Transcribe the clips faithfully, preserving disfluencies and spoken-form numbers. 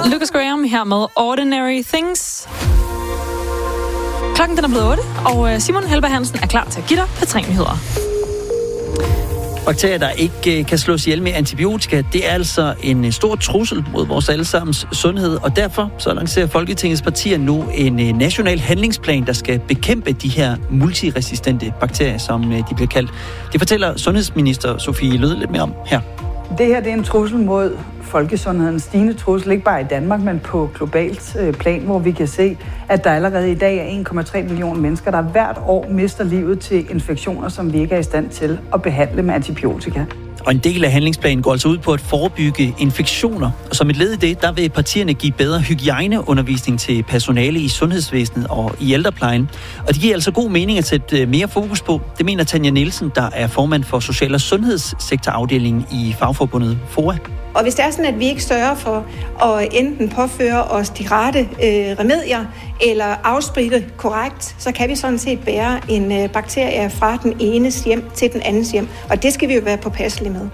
Lucas Graham her med Ordinary Things. Klokken den er blevet otte, og Simon Helberg Hansen er klar til at give dig P tre Nyheder. Bakterier, der ikke kan slås ihjel med antibiotika, det er altså en stor trussel mod vores allesammens sundhed, og derfor så lancerer Folketingets partier nu en national handlingsplan, der skal bekæmpe de her multiresistente bakterier, som de bliver kaldt. Det fortæller sundhedsminister Sophie Løhde lidt mere om her. Det her det er en trussel mod folkesundheden, stigende trussel, ikke bare i Danmark, men på globalt plan, hvor vi kan se, at der allerede i dag er en komma tre millioner mennesker, der hvert år mister livet til infektioner, som vi ikke er i stand til at behandle med antibiotika. Og en del af handlingsplanen går altså ud på at forebygge infektioner. Og som et led i det, der vil partierne give bedre hygiejneundervisning til personale i sundhedsvæsenet og i ældreplejen. Og det giver altså god mening at sætte mere fokus på. Det mener Tanja Nielsen, der er formand for Social- og Sundhedssektorafdelingen i fagforbundet FOA. Og hvis det er sådan, at vi ikke sørger for at enten påføre os de rette øh, remedier eller afspritte korrekt, så kan vi sådan set bære en øh, bakterie fra den enes hjem til den andens hjem. Og det skal vi jo være påpasselige med.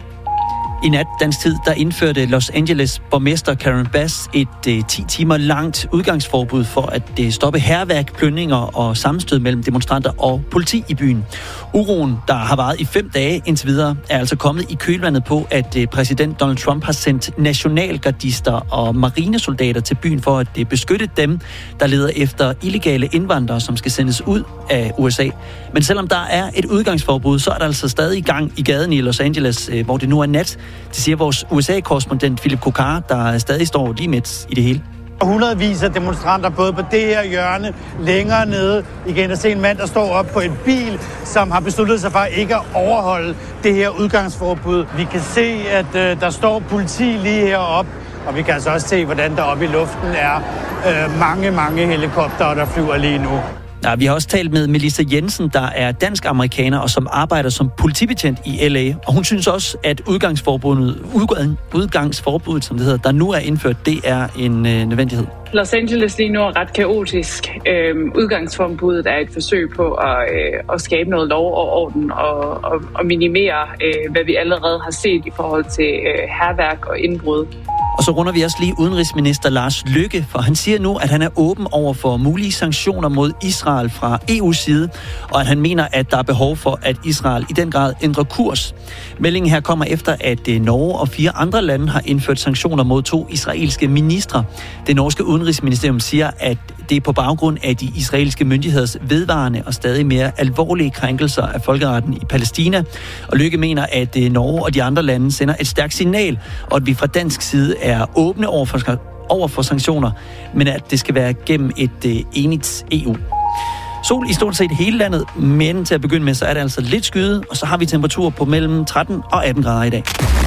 I nat dansk tid, der indførte Los Angeles borgmester Karen Bass et eh, ti timer langt udgangsforbud for at eh, stoppe hærværk, plyndringer og sammenstød mellem demonstranter og politi i byen. Uroen, der har varet i fem dage indtil videre, er altså kommet i kølvandet på, at eh, præsident Donald Trump har sendt nationalgardister og marinesoldater til byen for at eh, beskytte dem, der leder efter illegale indvandrere, som skal sendes ud af U S A. Men selvom der er et udgangsforbud, så er der altså stadig i gang i gaden i Los Angeles, eh, hvor det nu er nat. Det siger vores U S A-korrespondent Philip Kokar, der stadig står lige midt i det hele. Hundredvis af demonstranter både på det her hjørne, længere nede. Igen at se en mand, der står op på en bil, som har besluttet sig for ikke at overholde det her udgangsforbud. Vi kan se, at øh, der står politi lige heroppe, og vi kan altså også se, hvordan der oppe i luften er øh, mange, mange helikoptere, der flyver lige nu. Ja, vi har også talt med Melissa Jensen, der er dansk-amerikaner og som arbejder som politibetjent i L A. Og hun synes også, at udgangsforbuddet, udgangsforbuddet som det hedder, der nu er indført, det er en øh, nødvendighed. Los Angeles lige nu er ret kaotisk. Øhm, udgangsforbuddet er et forsøg på at, øh, at skabe noget lov og orden og, og, og minimere, øh, hvad vi allerede har set i forhold til øh, hærværk og indbrud. Og så runder vi også lige udenrigsminister Lars Løkke, for han siger nu, at han er åben over for mulige sanktioner mod Israel fra E U's side, og at han mener, at der er behov for, at Israel i den grad ændrer kurs. Meldingen her kommer efter, at Norge og fire andre lande har indført sanktioner mod to israelske ministre. Det norske udenrigsministerium siger, at det er på baggrund af de israelske myndigheders vedvarende og stadig mere alvorlige krænkelser af folkeretten i Palæstina. Og Løkke mener, at Norge og de andre lande sender et stærkt signal, og at vi fra dansk side er åbne over for, over for sanktioner, men at det skal være gennem et uh, enigt E U. Sol i stort set hele landet, men til at begynde med, så er det altså lidt skyet, og så har vi temperaturer på mellem tretten og atten grader i dag.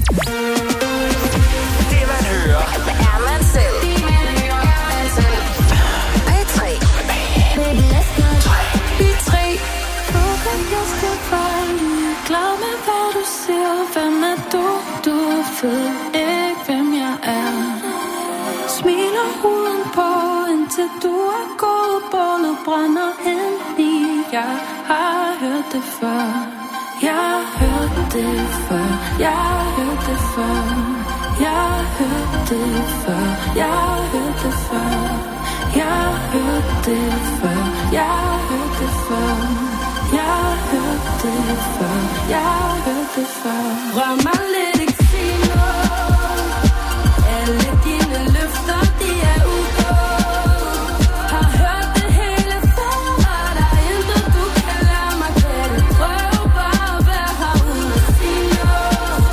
Hvem er du? Du ved ikke, hvem jeg er. Smiler huden på, indtil du er gået. Bålet brænder ind i. Jeg har hørt det før. Jeg har hørt det før. Jeg har hørt det før. Jeg har hørt det før. Jeg har hørt det før. Jeg har hørt det før. Jeg har hørt det før. Jeg har hørt det før. Jeg har hørt det før. Rør mig lidt, ikke sig noget. Alle dine løfter, de er udgået. Har hørt det hele før, og der er intet, du kan lære mig. Kan du prøve bare at være herude og sige noget?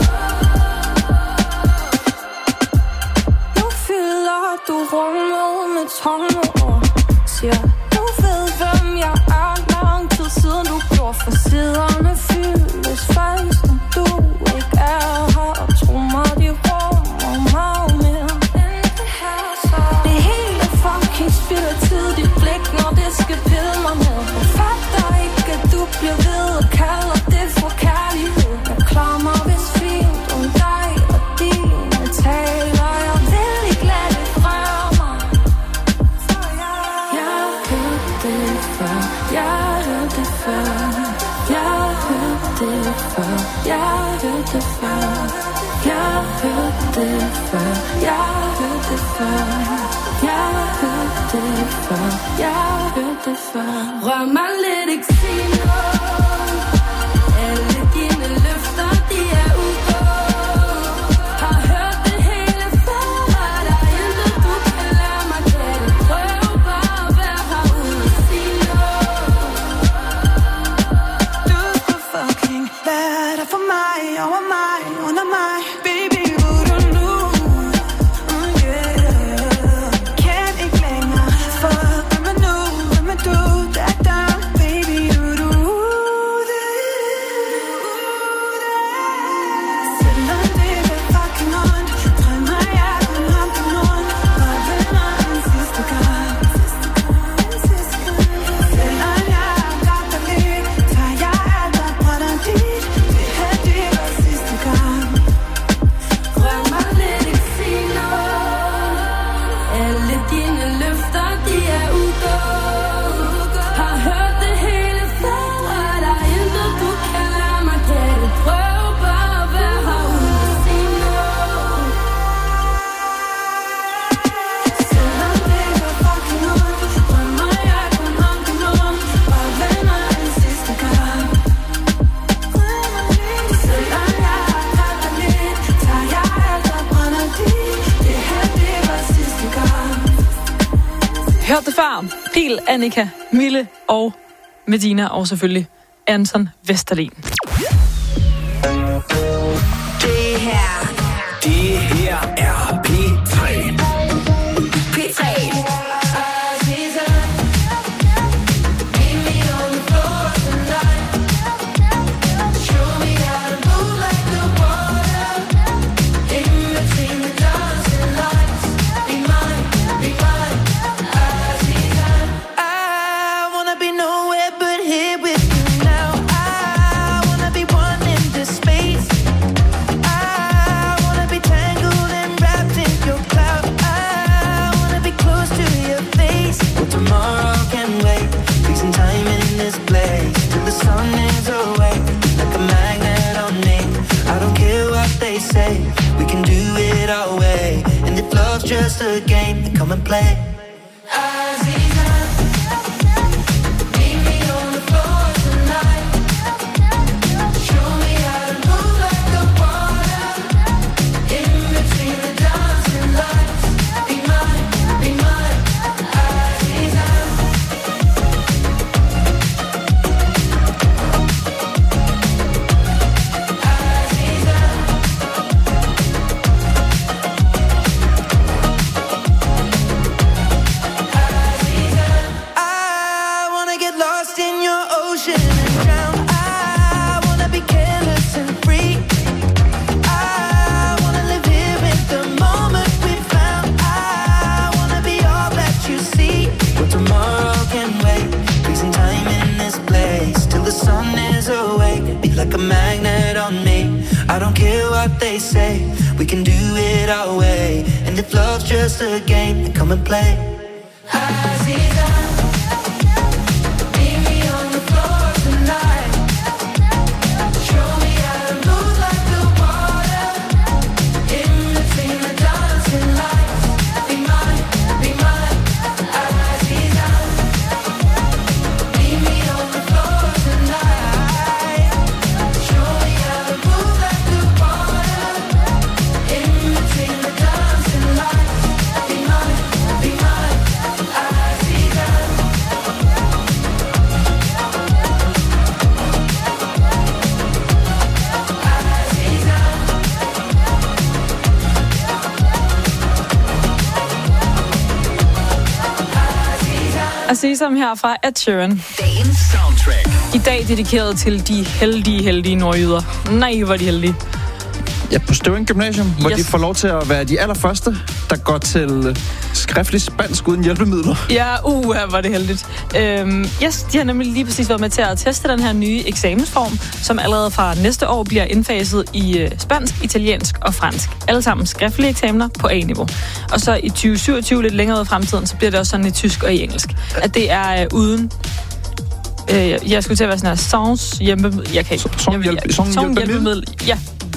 Nu fylder du rummet med tomme ord. Siger, du ved, hvem jeg er. Siden du går for siderne fyldes falsk, når du ikke er her. Og tro mig, de rummer meget mere end det her. Så det hele fucking spilder tid, dit blik, når det skal pille mig med. Jeg fatter ikke, at du bliver ved og kalder det for kærlighed. Jeg klarer mig vist fint om dig og dine taler. Jeg vil ikke lade det røre mig, for jeg, jeg det før. Jeg har hørt det før. Jeg har hørt det før. Jeg har hørt det før. Rør mig lidt, ikke sig noget. Alle dine løfter, de er ugå. Har hørt det hele før. Der er intet, du kan lade mig kende. Prøv bare at være herude og sige noget. Du skulle fucking være der for mig, over mig, under mig. Baby, would du nu? Mm, yeah. Kan ikke længere. Fuck, hvem er nu? Hvem er du? Der, der. Baby, du, du. Selvom det bliver fucking ondt, drømmer jeg om ham på nogen. Og vender en sidste gang. Selvom jeg har godt dig lidt, tager jeg alt og brænder dit. Det her, det var sidste gang. Rør mig lidt, ikke sig noget. Alle dine løfter, de er ugå. Har hørt det hele før. Der er intet, du kan lade mig gætte. Prøv bare at være herude og sige noget. Selvom det gør fucking ondt, drømmer jeg kun om det nogen. Og vender en sidste gang. Selvom jeg har godt dig lidt, tager jeg alt og brænder dit. Det her, det var sidste gang. Hørte det før. Pil, Annika, Mille og Medina, og selvfølgelig Anton Vesterlin. Det her, det her er P tre. P tre. I wanna be nowhere but here with you now. I wanna be one in this space. I wanna be tangled and wrapped in your cloud. I wanna be close to your face. Well, tomorrow can wait. Fixing time in this place till the sun is away. Like a magnet on me. I don't care what they say. We can do it our way. And if love's just a game, then come and play. I wanna get lost in your ocean and drown. I wanna be careless and free. I wanna live here with the moment we found. I wanna be all that you see. But tomorrow can wait. Freezing time in this place till the sun is awake. Be like a magnet on me. I don't care what they say. We can do it our way. And if love's just a game, then come and play. Sesam her fra Ed Sheeran. Dagens soundtrack. I dag dedikeret til de heldige, heldige nordjyder. Nej, hvor de heldige. Ja, på Støvring Gymnasium, hvor Yes. de får lov til at være de allerførste, der går til skriftlig spansk uden hjælpemidler. Ja, uh, her var det heldigt. Øhm, yes, de har nemlig lige præcis været med til at teste den her nye eksamensform, som allerede fra næste år bliver indfaset i øh, spansk, italiensk og fransk. Alle sammen skriftlige eksamener på A-niveau. Og så i tyve syvogtyve, lidt længere ud i fremtiden, så bliver det også sådan i tysk og i engelsk. At det er øh, uden... Øh, jeg skulle til at være sådan her, sans hjælpemiddel. Jeg kan ikke. Sans hjælp- sans hjælpemiddel? Ja.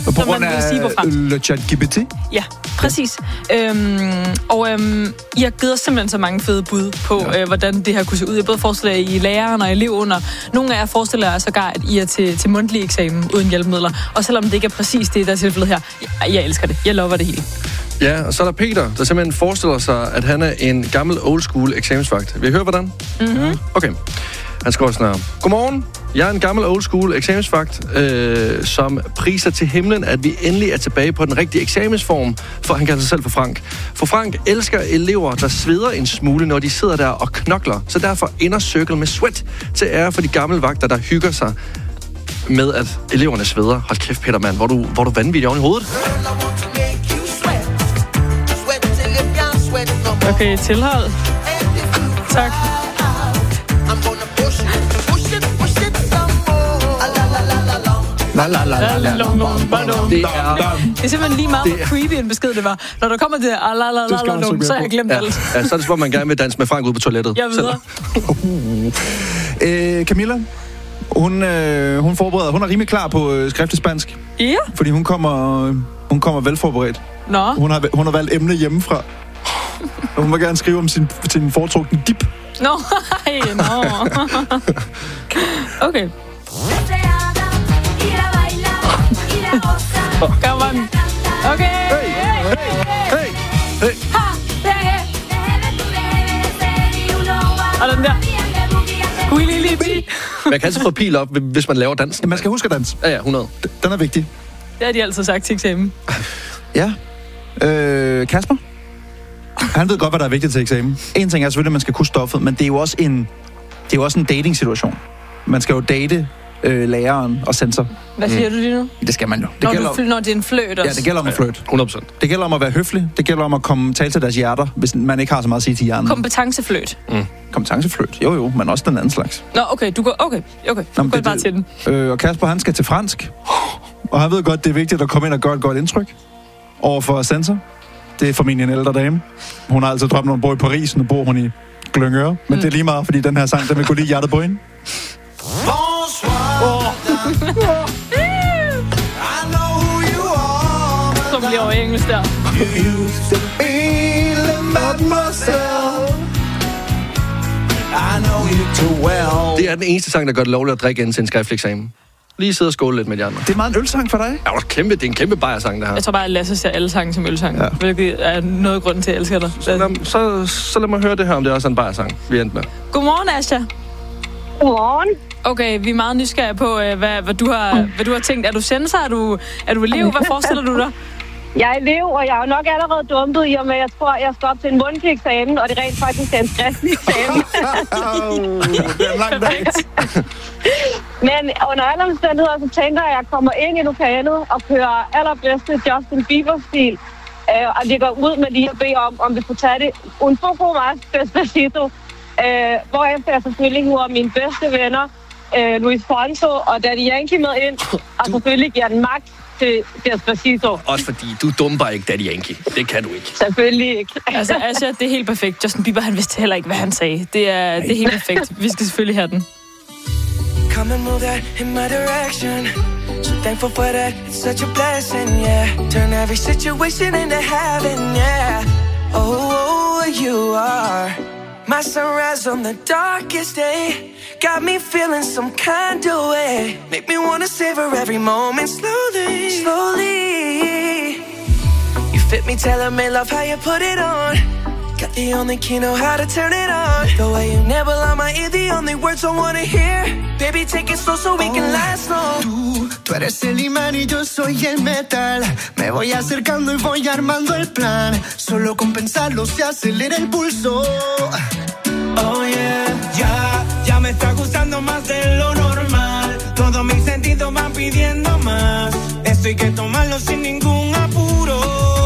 På som grund man vil af sige på fransk. Le ChatGPT? Ja, præcis. Øhm, og øhm, I har givet os simpelthen så mange fede bud på, ja. øh, hvordan det her kunne se ud. Jeg både forestiller I læreren og eleven, og nogle af jer forestiller jer sågar, at I er til, til mundtlig eksamen uden hjælpemidler. Og selvom det ikke er præcis det, der er tilfældet her, jeg, jeg elsker det. Jeg lover det hele. Ja, og så er der Peter, der simpelthen forestiller sig, at han er en gammel old school eksamensvagt. Vil I høre, hvordan? Mm-hmm. Okay. Han skriver sådan her. Godmorgen. Jeg er en gammel old school eksamensvagt, øh, som priser til himlen, at vi endelig er tilbage på den rigtige eksamensform, for han kalder sig selv for Frank. For Frank elsker elever, der sveder en smule, når de sidder der og knokler. Så derfor ender Circle med sweat til ære for de gamle vagter, der hygger sig med, at eleverne sveder. Hold kæft, Peter, mand. Hvor du, hvor du vanvittig oven i hovedet. Okay, tilhold. Tak. La, la, la, la, la. Det er, det er simpelthen lige meget, hvor creepy en besked det var. Når der kommer til ah, la, la, la, la, la, så har jeg glemt ja, alt. ja, så er det som om, man gerne vil danse med Frank ude på toilettet. Jeg videre. øh, Camilla, hun, øh, hun forbereder, hun er rimelig klar på øh, skriftlig spansk. Ja. Fordi hun kommer, hun kommer velforberedt. Nå. Hun har, hun har valgt emne hjemmefra. Hun må gerne skrive om sin, sin foretrukne dip. Nå, hej, nå. Okay. Come on. Okay. Hey, hey, hey, hey. Og den der. Man kan altså få pil op, hvis man laver dansen. Ja, man skal huske at danse. Ja, ja, hundrede. Den er vigtig. Det har de altid sagt til eksamen. Ja. Øh, Kasper? Han ved godt, hvad der er vigtigt til eksamen. En ting er selvfølgelig, at man skal kunne stoffet, men det er jo også en, det er jo også en dating-situation. Man skal jo date øh, læreren og sensor. Hvad siger mm. du lige nu? Det skal man jo. Det når, gælder, du, når det er en fløjt også? Ja, det gælder om at fløjt. hundrede procent. Det gælder om at være høflig. Det gælder om at komme tale til deres hjerter, hvis man ikke har så meget at sige til hjernen. Kompetencefløjt. Mm. Kompetencefløjt. Jo, jo, men også den anden slags. Nå, okay, du går, okay, okay. Du Nå, går det, bare til den. Øh, og Kasper, han skal til fransk. Og han ved godt, det er vigtigt at komme ind og gøre et godt indtryk overfor sensor. Det er formentlig en ældre dame. Hun har altid drømt, når hun bor i Paris, nu bor hun i Glyngøre. Men mm. det er lige meget, fordi den her sang, den vil gå lige hjertet på hende. Så bliver over engelsk der. Det er den eneste sang, der gør det lovligt at drikke ind til en skriftlig eksamen. Lige sidde og skåle lidt med de andre. Det er meget en ølsang for dig. Ja, det er kæmpe, det er en kæmpe bajersang, det her. Jeg tror bare, at Lasse ser alle sange som ølsang. Ja. Hvilket er noget grund til, at jeg elsker dig. Så lad, så, så lad mig høre det her, om det er også en bajersang, vi endte med. Godmorgen, Asja. Godmorgen. Okay, vi er meget nysgerrige på, hvad, hvad, du har, hvad du har tænkt. Er du sensor? Er du, er du elev? Hvad forestiller du dig? Jeg er elev, og jeg er nok allerede dumpet i og med, at jeg tror, at jeg skal op til en mundtlig eksamen, og det rent faktisk er en skriftlig eksamen. Det er en lang dag. Men under alle omstændigheder, så tænker jeg, at jeg kommer ind i lokalet og kører allerbedste Justin Bieber-stil, øh, og ligger ud med lige at bede om, om vi får tage det un poco más despacito, øh, hvorefter jeg selvfølgelig hiver mine bedste venner, øh, Luis Fonso og Daddy Yankee med ind, og selvfølgelig giver den magt til Despacito. Også fordi du dumper ikke Daddy Yankee. Det kan du ikke. Selvfølgelig ikke. Altså, Asja, det er helt perfekt. Justin Bieber, han vidste heller ikke, hvad han sagde. Det er, det er helt perfekt. Vi skal selvfølgelig have den. Come and move that in my direction. So thankful for that. It's such a blessing, yeah. Turn every situation into heaven, yeah. Oh, you are my sunrise on the darkest day. Got me feeling some kind of way. Make me wanna savor every moment slowly, slowly. You fit me, telling me love how you put it on. Got the only key, know how to turn it on. The way you never lie my ear, the only words I wanna hear. Baby, take it slow so we can last long. Tú, tú eres el imán y yo soy el metal. Me voy acercando y voy armando el plan. Solo con pensarlo se acelera el pulso. Oh yeah, ya, ya me está gustando más de lo normal. Todos mis sentidos van pidiendo más. Esto hay que tomarlo sin ningún apuro.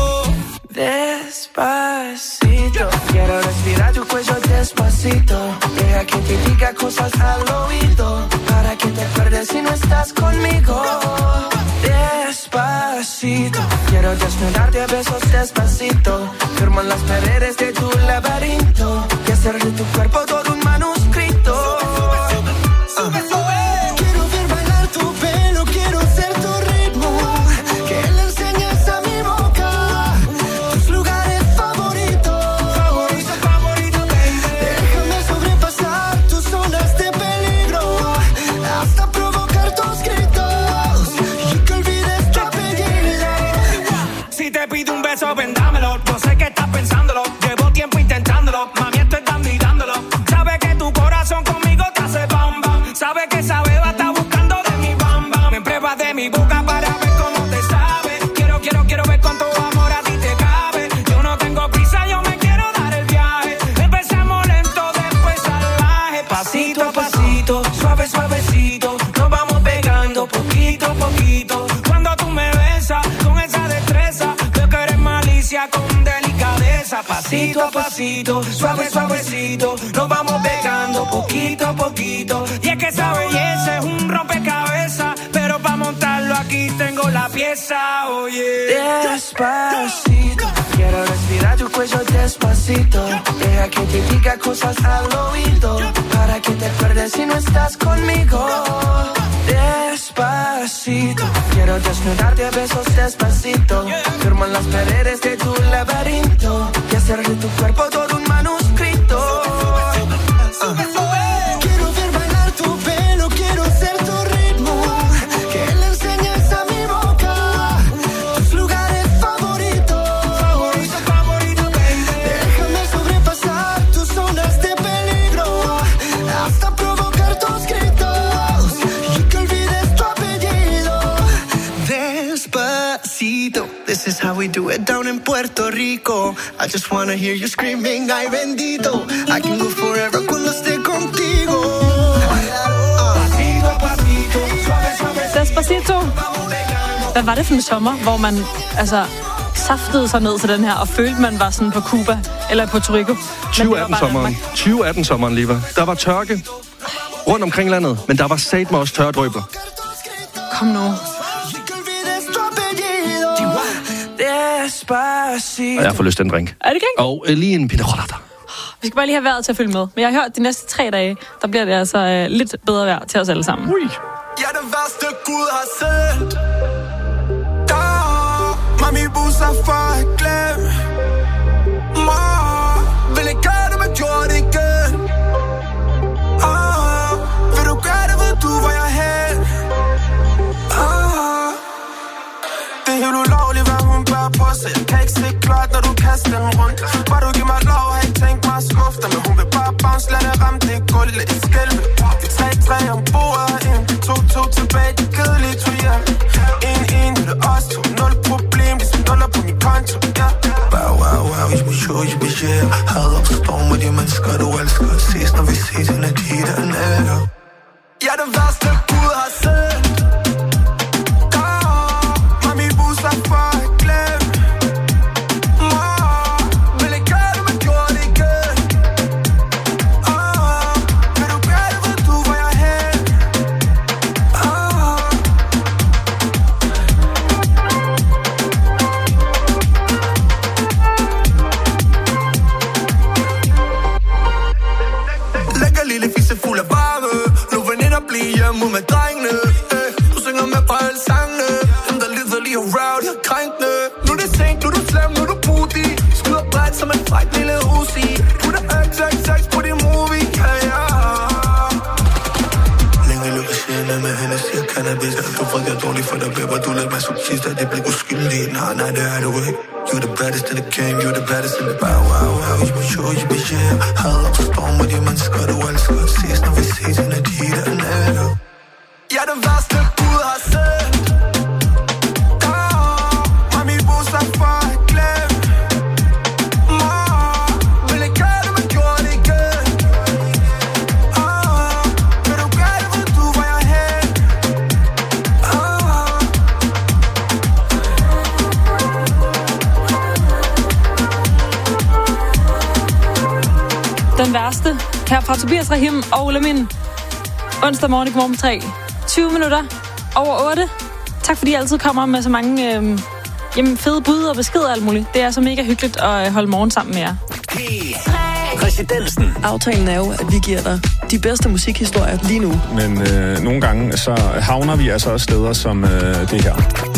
Despacito, quiero respirar tu cuello despacito. Deja que te diga cosas al oído, para que te acuerdes si no estás conmigo. Despacito, quiero desnudarte a besos despacito. Firmo en las paredes de tu laberinto y hacer de tu cuerpo todo un manuscrito. Quiero ver bailar tu pelo, quiero ser tu ritmo. Que Pasito a pasito, suave suavecito, nos vamos pegando poquito a poquito. Y es que esa belleza es un rompecabezas, pero para montarlo aquí tengo la pieza, oye. Despacito, quiero respirar tu cuello despacito. Deja que te diga cosas al oído, para que te acuerdes si no estás conmigo. Despacito, quiero desnudarte a besos despacito. Firmo en las paredes de tu laberinto y hacer de tu cuerpo todo un manuscrito. Uh. Quiero ver bailar tu pelo, quiero ser tu ritmo, que le enseñes a mi boca tus lugares favoritos. Favorito, favorito, baby. Déjame sobrepasar tus zonas de peligro, hasta provocar tus gritos y que olvides tu apellido. Despacito, this is how we do it down in Puerto Rico. I just wanna hear you screaming, ay bendito. I can go forever cuando esté contigo. Pasito, pasito, suave, suave. Despacito. Hvad var det for en sommer, hvor man altså saftede sig ned til den her, og følte, man var sådan på Cuba eller på Puerto Rico? tyve atten-sommeren. tyve atten-sommeren, Liva. Der var tørke rundt omkring landet, men der var satme også tørre drøbler. Kom nu. Og jeg får lyst til en drink. Er det ikke? Og øh, lige en pina colada. Vi skal bare lige have vejret til at følge med. Men jeg har hørt, at de næste tre dage, der bliver det altså øh, lidt bedre vejr til os alle sammen. Ui. Jeg er den værste Gud har sendt. Der, mami busser for at glemme. Mor, vil ikke gøre det, men gjorde det igen. Ah, vil du gøre det, ved du, hvor jeg er hen. Ah, det er helt ulovligt, hvad hun bærer på, så jeg kan ikke se klart, når du kaster den rundt. Bare du giver mig lov, har ikke tænkt mig at skuffe dig, men hun vil bare bounce, lad det ramme det gulv, lad det skælve. Det tre tre om bordet herinde, to to tilbage, det kedelige to hjem. En en, det er os to, nul problem, det er nuller på min konto, ja. Wow, wow, wow, jeg vil show, jeg vil share. Had op storm med de mennesker, du elsker. Ses, når vi ses, en af de der nære. Jeg er den værste Gud har sendt. Hjemme med drengene, eh. Du synger med på alle sangene. Dem der lider lige around, jeg er krænkende. Nu er det sent, nu er du slem, nu er du booty. Skyder bredt som en fræk lille Uzi. Putter X X X på din movie, ja ja. Længe lukker sjældne med hende, siger cannabis. Du får det dårligt for dig, baby. Du lader mig subtist, at det bliver uskyldig. Nej, nej, det er du ikke. You're the baddest in the game, you're the baddest in the bow wow wow. You be sure, you be share. Had op storm med de mennesker, du elsker. Ses, når vi ses, en af de der nære. Jeg er den værste Gud har sendt. Der, mami busser for at glemme. Mor, vil ikke gøre det, men gjorde det igen. Ah, vil du gøre det, ved du, hvor jeg er hen. Ah. Den værste her fra Tobias Rahim og Ulla Min. Onsdag morgen i Godmorgen på tre. tyve minutter over otte. Tak fordi I altid kommer med så mange øh, jamen, fede bud og beskeder og alt muligt. Det er så mega hyggeligt at holde morgen sammen med jer. Residensen. Aftalen er jo, at vi giver dig de bedste musikhistorier lige nu. Men øh, nogle gange så havner vi altså også steder som øh, det her.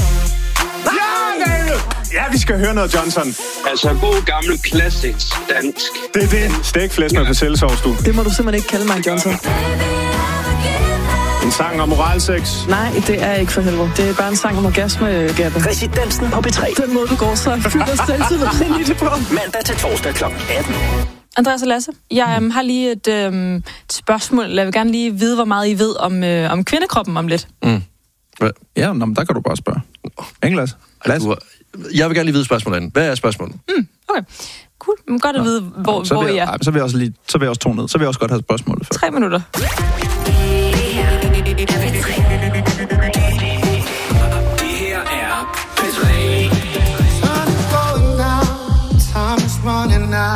Ja, vi skal høre noget Johnson. Altså god gammel classics dansk. Det er det. Stegflæsk med persillesovs, du. Det må du simpelthen ikke kalde mig, Johnson. En sang om moralsex? Nej, det er ikke for helvede. Det er bare en sang om orgasme, Gabbe. Residensen på B tre. Den måde, du går så fyldt og selvtid ind i det på. Mandag til torsdag klokken atten. Andreas og Lasse, jeg øhm, har lige et, øhm, et spørgsmål. Jeg vil gerne lige vide, hvor meget I ved om, øh, om kvindekroppen om lidt. Mm. Ja, nå, men der kan du bare spørge. Engels? Lasse? Jeg vil gerne lige vide spørgsmålet. Hvad er spørgsmålet? Mm, okay. Cool. Men godt at vide, hvor, så hvor jeg, I er. ej, så vil jeg også lige, så vil jeg også tone ned. Så vil jeg også godt have spørgsmålet før. Tre minutter. Running out,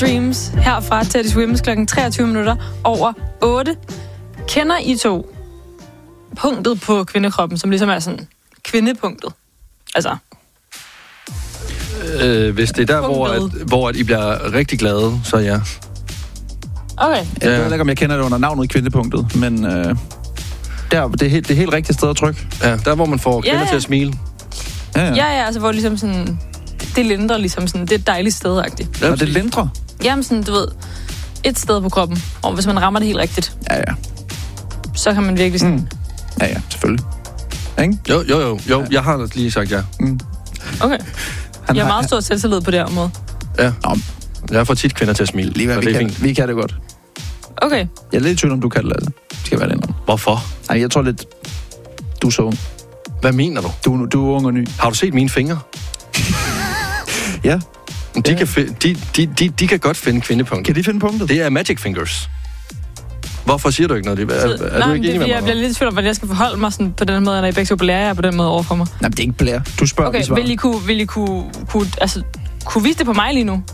Dreams herfra Teddy Swims klokken treogtyve minutter over otte. Kender I to punktet på kvindekroppen, som ligesom er sådan kvindepunktet? Altså... Øh, hvis det er der, hvor, at, hvor at I bliver rigtig glade, så ja. Okay. Jeg ved ikke, om jeg kender det under navnet kvindepunktet, men øh, der, det, er helt, det er helt rigtigt sted at trykke. Ja, der hvor man får kvinder ja, ja. til at smile. Ja, ja. Ja, ja, altså hvor ligesom sådan... Det lindrer ligesom sådan... Det er et dejligt sted-agtigt. Ja, og det lindrer? Jamen sådan, du ved... Et sted på kroppen, og hvis man rammer det helt rigtigt... Ja, ja. Så kan man virkelig sådan... Mm. Ja, ja, selvfølgelig. Ikke? Jo, jo, jo. jo. Ja. Jeg har lige sagt ja. Mm. Okay. Han jeg har meget stor selvtillid på det her område. Ja. Nå. Jeg får tit kvinder til at smile. Lige hvad, vi, det er kan, fint. vi kan det godt. Okay. Jeg er lidt i tvivl, om du kan det, altså. Det skal være det indrømme. Hvorfor? Ej, jeg tror lidt... Du er så ung. Hvad mener du? Du, du er ung og ny. Har du set mine fingre? Ja. De, ja. Kan fi- de, de, de, de kan godt finde kvindepunktet. Kan de finde punktet? Det er magic fingers. Hvorfor siger du ikke noget? Er, er, er nej, du ikke enig med mig? Jeg bliver lidt i tvivl om, hvordan jeg skal forholde mig sådan på den måde, når I begge så blærer jer på den måde overfor mig. Nej, det er ikke blære. Du spørger, okay, vi svarer. vil I kunne, vil I kunne, kunne, altså, kunne vise det på mig lige nu?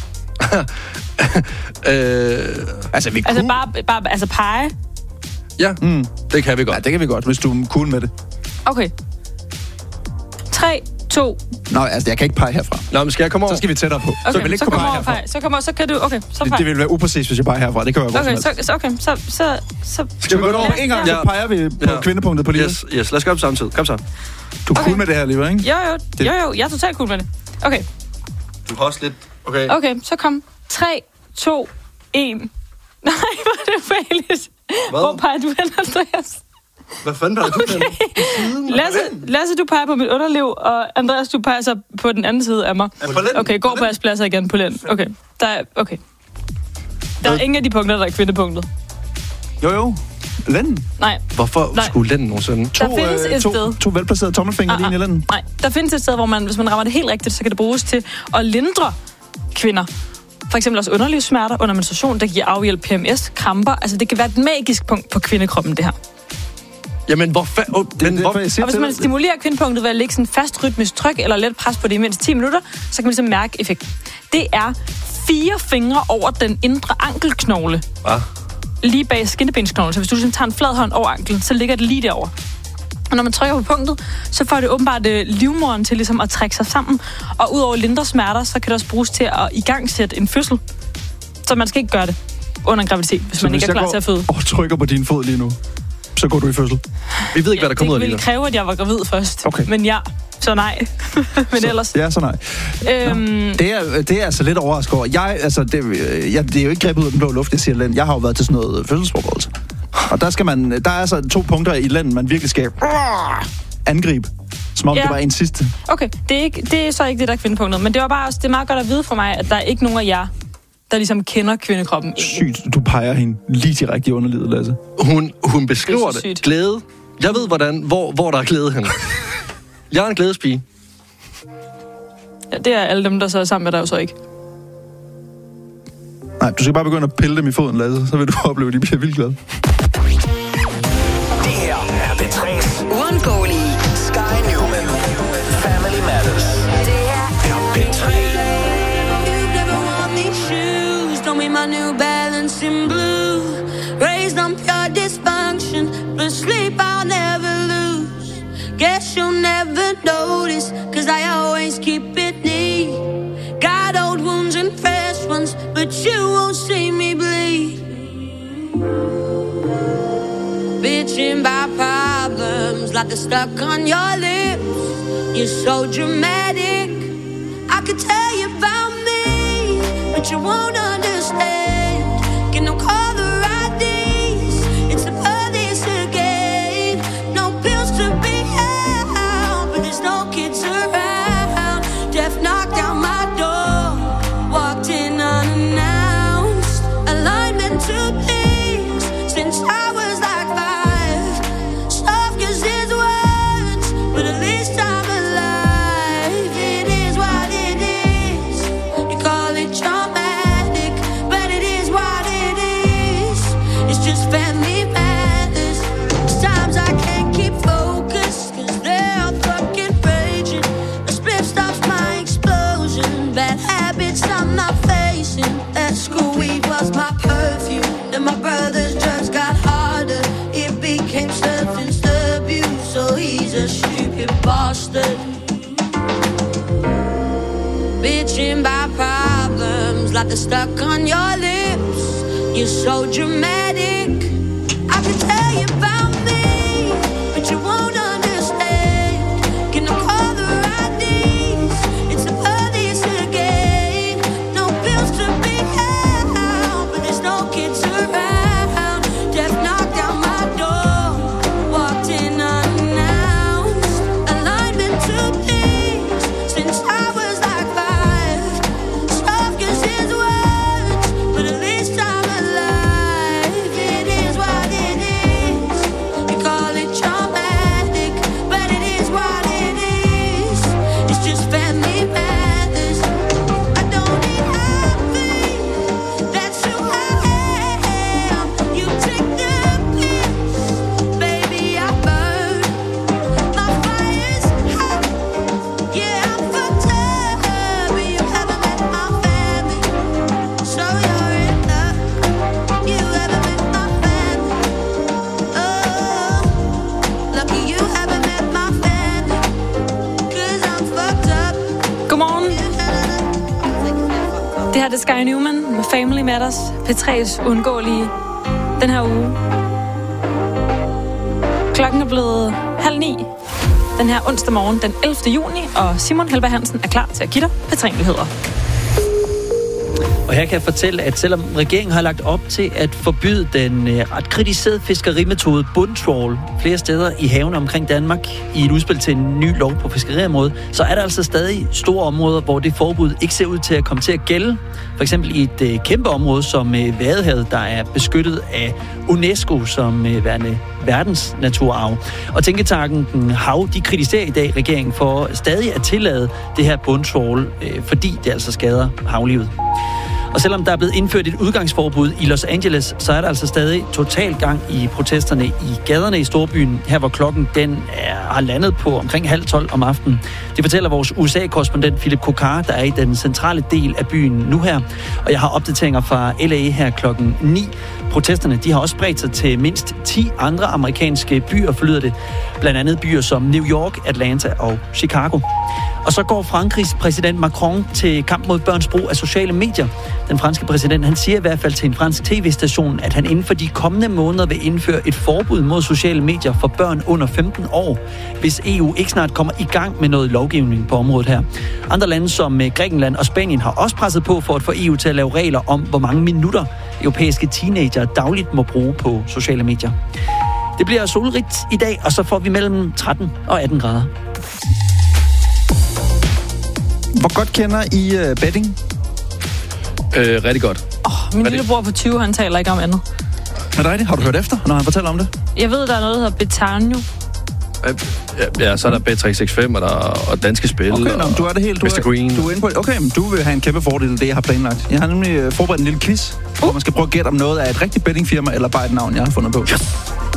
øh, altså, vi kunne... Altså, bare, bare altså pege? Ja, mm. det kan vi godt. Ja, det kan vi godt, hvis du er cool med det. Okay. tre, to... Nå, altså, jeg kan ikke pege herfra. Nå, men skal jeg komme over? Så skal vi tættere på. Okay, så vil ikke så kunne pege over herfra. Pege. Så kommer så kan du... Okay, så det, det vil være upræcis, hvis jeg peger herfra. Det kan være godt. Okay, så, så, okay, så, så, så... Skal vi gå over en gang, ja. Så peger vi på ja. kvindepunktet på lige. Yes, yes, lad os gøre det samtidig. Kom så. Du er okay. Cool med det her, Liv, ikke? Jo, jo, det... jo, jo, jeg er totalt cool med det. Okay. Du har også lidt... Okay. Okay, så kom tre, to, et. Nej, hvor er det fejligt. Hvor peger du hen, Andreas? Hvad fanden peger du hen? Okay. Lasse, Lasse, du peger på mit underliv, og Andreas, du peger så på den anden side af mig. Okay, gå på jeres pladser igen på den. Okay, der er, okay. Der er ingen af de punkter, der er kvindepunktet. Jo, jo. Lænden? Nej. Hvorfor nej. Skulle lænden nogensinde? Der to, findes et to, sted. To velplacerede tommelfingre uh, uh, lige i lænden? Nej, der findes et sted, hvor man, hvis man rammer det helt rigtigt, så kan det bruges til at lindre kvinder. For eksempel også underlivssmerter under menstruation, der giver afhjælp P M S, kramper. Altså, det kan være et magisk punkt på kvindekroppen, det her. Jamen, hvor fa- oh, det, men, det, hvor... det, og hvis man stimulerer kvindepunktet ved at lægge sådan fast rytmisk tryk eller let pres på det i mindst ti minutter, så kan man ligesom mærke effekten. Det er fire fingre over den indre ankelknogle. Hvad? Lige bag skinnebensknoglen. Så hvis du ligesom tager en flad hånd over anklen, så ligger det lige derovre. Og når man trykker på punktet, så får det åbenbart øh, livmoderen til ligesom at trække sig sammen. Og udover lindre smerter, så kan det også bruges til at igangsætte en fødsel. Så man skal ikke gøre det under en graviditet, hvis så man hvis ikke er klar til at føde. Og trykker på din fod lige nu, så går du i fødsel. Vi ved ikke, hvad der kommer ud af lige nu. Det ville kræve, at jeg var gravid først. Okay. Men ja, så nej. Men så, ellers... Ja, så nej. Øhm... Det, er, det er altså lidt overrasket over. Jeg, altså, det, jeg, det er jo ikke grebet ud af den blå luft, jeg siger lænd. Jeg har jo været til sådan noget fødselsforberedelse. Og der skal man, der er altså to punkter i lænden, man virkelig skal angribe. Som om ja. Det var en sidste. Okay, det er, ikke, det er så ikke det, der er kvindepunktet. Men det var bare også, det er meget godt at vide for mig, at der er ikke nogen af jer, der ligesom kender kvindekroppen. Sygt, du peger hende lige direkte i underlivet, Lasse. Hun, hun beskriver det. det. Glæde. Jeg ved, hvordan, hvor, hvor der er glæde henne. Jeg er en glædespige. Ja, det er alle dem, der så er sammen med dig jo så ikke. Nej, du skal bare begynde at pille dem i foden, Lasse. Så vil du opleve, at de bliver vildt glade. Det her er P tre's uundgåelige Sky Newman. Family Matters. Det her er P tre. You've never worn these shoes. Don't be my New Balance in blue. Raised on pure dysfunction, but sleep I'll never lose. Guess you'll never notice, cause I always keep it neat. Got old wounds and fresh ones, but you won't see me bleed. Bitching by problems like they're stuck on your lips. You're so dramatic, I could tell you about me, but you won't understand. Get no caller I Ds, it's the police again. No pills to be had, but there's no kids around. Death knocked down my door, walked in unannounced. Alignment to things since I was like five. Stuff cause it's words, but at least I'm alive. It is what it is. You call it traumatic, but it is what it is. a stupid bastard. Bitching about problems like they're stuck on your lips. You're so dramatic. I can tell you about me, but you won't understand. Can I call the right days? It's the police again. No bills to be held, but there's no kids around. Death knocked down my door, walked in unannounced. Alignment to things since I was like five. Soft as his words, but at least I'm alive. It is what it is. You call it traumatic, but it is what it is. It's just family matters. I don't need happy. That's who I am. You take the piss, baby. I burn. My fire's hot. Yeah, I'm fucked up, but you haven't met my family, so you're in luck. You haven't met my family. Oh, lucky you haven't met my family, 'cause I'm fucked up. Godmorgen. Det her er Sky Newman med Family Matters. P tre's uundgåelige den her uge. Klokken er blevet halv ni den her onsdag morgen, den ellevte juni, og Simon Helberg Hansen er klar til at give dig P tre-nyheder. Og her kan jeg fortælle, at selvom regeringen har lagt op til at forbyde den øh, ret kritiserede fiskerimetode bundtrawl flere steder i havene omkring Danmark i et udspil til en ny lov på fiskeriområdet, så er der altså stadig store områder, hvor det forbud ikke ser ud til at komme til at gælde. For eksempel i et øh, kæmpe område som øh, Vadehavet, der er beskyttet af UNESCO som øh, værende verdens naturarv. Og tænketanken Hav, de kritiserer i dag regeringen for stadig at tillade det her bundtrawl, øh, fordi det altså skader havlivet. Og selvom der er blevet indført et udgangsforbud i Los Angeles, så er der altså stadig total gang i protesterne i gaderne i storbyen, her hvor klokken den er, har landet på omkring halv tolv om aftenen. Det fortæller vores U S A-korrespondent Philip Kokar, der er i den centrale del af byen nu her. Og jeg har opdateringer fra L A her klokken ni. Protesterne de har også spredt sig til mindst ti andre amerikanske byer, forlyder det. Blandt andet byer som New York, Atlanta og Chicago. Og så går Frankrigs præsident Macron til kamp mod børns brug af sociale medier. Den franske præsident, han siger i hvert fald til en fransk tv-station, at han inden for de kommende måneder vil indføre et forbud mod sociale medier for børn under femten år, hvis E U ikke snart kommer i gang med noget lovgivning på området her. Andre lande som Grækenland og Spanien har også presset på for at få E U til at lave regler om, hvor mange minutter europæiske teenager dagligt må bruge på sociale medier. Det bliver solrigt i dag, og så får vi mellem tretten og atten grader. Hvor godt kender I uh, betting? Øh, rigtig godt. Oh, min lillebror på tyve, han taler ikke om andet. Er det rigtigt? Har du hørt efter, når han fortæller om det? Jeg ved, der er noget, der hedder Betano. Ja, så er der Bet tre seks fem og, der, og Danske Spil. Okay, nå, du er det helt. Du mister Green. Du er inde på det. Okay, men du vil have en kæmpe fordel af det, jeg har planlagt. Jeg har nemlig forberedt en lille quiz, uh. hvor man skal prøve at gætte om noget af et rigtigt bettingfirma, eller bare et navn, jeg har fundet på. Du lytter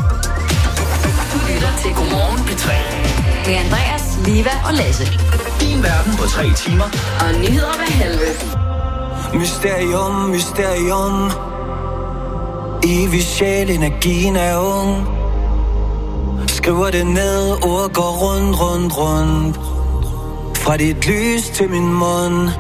til Godmorgen P tre. Med Andreas, Liva og Lasse. Din verden på tre timer. Og nyheder med helvede. Mysterium, mysterium. Evig sjæl, energien er ung. Skriver det ned, ord går rundt, rundt, rundt. Fra dit lys til min mund.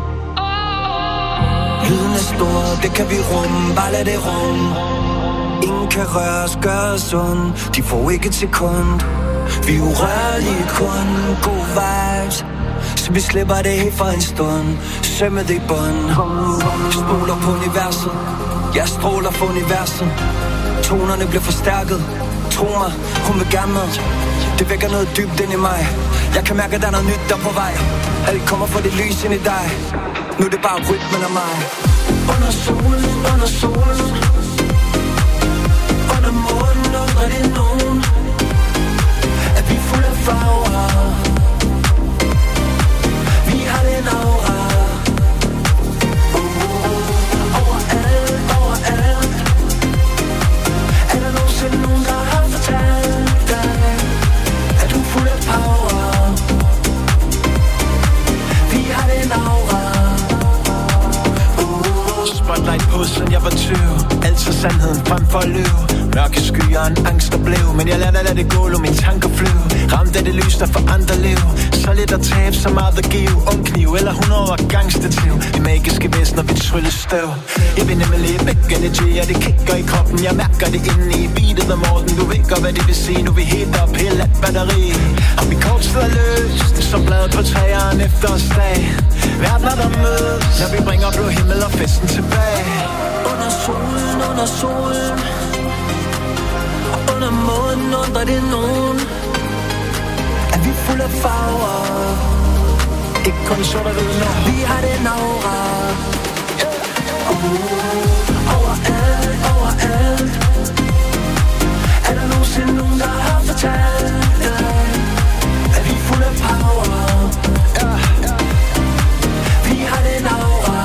Lyden er stor, det kan vi rumme, bare lad det rumme. Ingen kan røre os, gøre os ond. De får ikke et sekund. Vi er urørlige kun, gode vibes. Så vi slipper det helt for en stund. Sømmet i bund. Spoler på universet. Jeg stråler på universet. Tonerne bliver forstærket. Tro mig, hun vil gerne med. Det vækker noget dybt ind i mig. Jeg kan mærke, at der er noget nyt der på vej. Alt kommer fra det lys ind i dig. Nu er det bare rytmen af mig. Under solen, under solen. Under månen, under det nogen. Er vi fuld af farver. Vi har den aura. Overalt, overalt. Er der nogensinde nogen, der har fortalt dig, at du er fuld af power? Vi har den aura. Spotlight på, siden jeg var tyve. Alt så sandheden frem for at løbe. Mørke skyer en angst der blev, men jeg lader dig lade det gå, lad mine tanker flyve. Ramt af det lys, der for andre liv. Så lidt at tabe, så meget at give. Ung kniv eller hundrede år gangstativ. Det magiske væsener, vi trylle støv. Jeg vil nemlig væk energy, og det kicker i kroppen. Jeg mærker det inde i beatet om morgen. Du ved godt, hvad det vil sige, nu er vi helt op, helt lat batteri. Og vi kort sidder løst, som bladet på træerne efter os dag. Verdener der mødes, når vi bringer blå himmel og festen tilbage. Under solen, under solen, under måden, under det nogen, er vi fuld af farver. Ikke kun sort og hvid, når vi har den aura. uh, Overalt, overalt, er der nogensinde nogen, der har fortalt dig, at vi er fuld af power. Vi har den aura.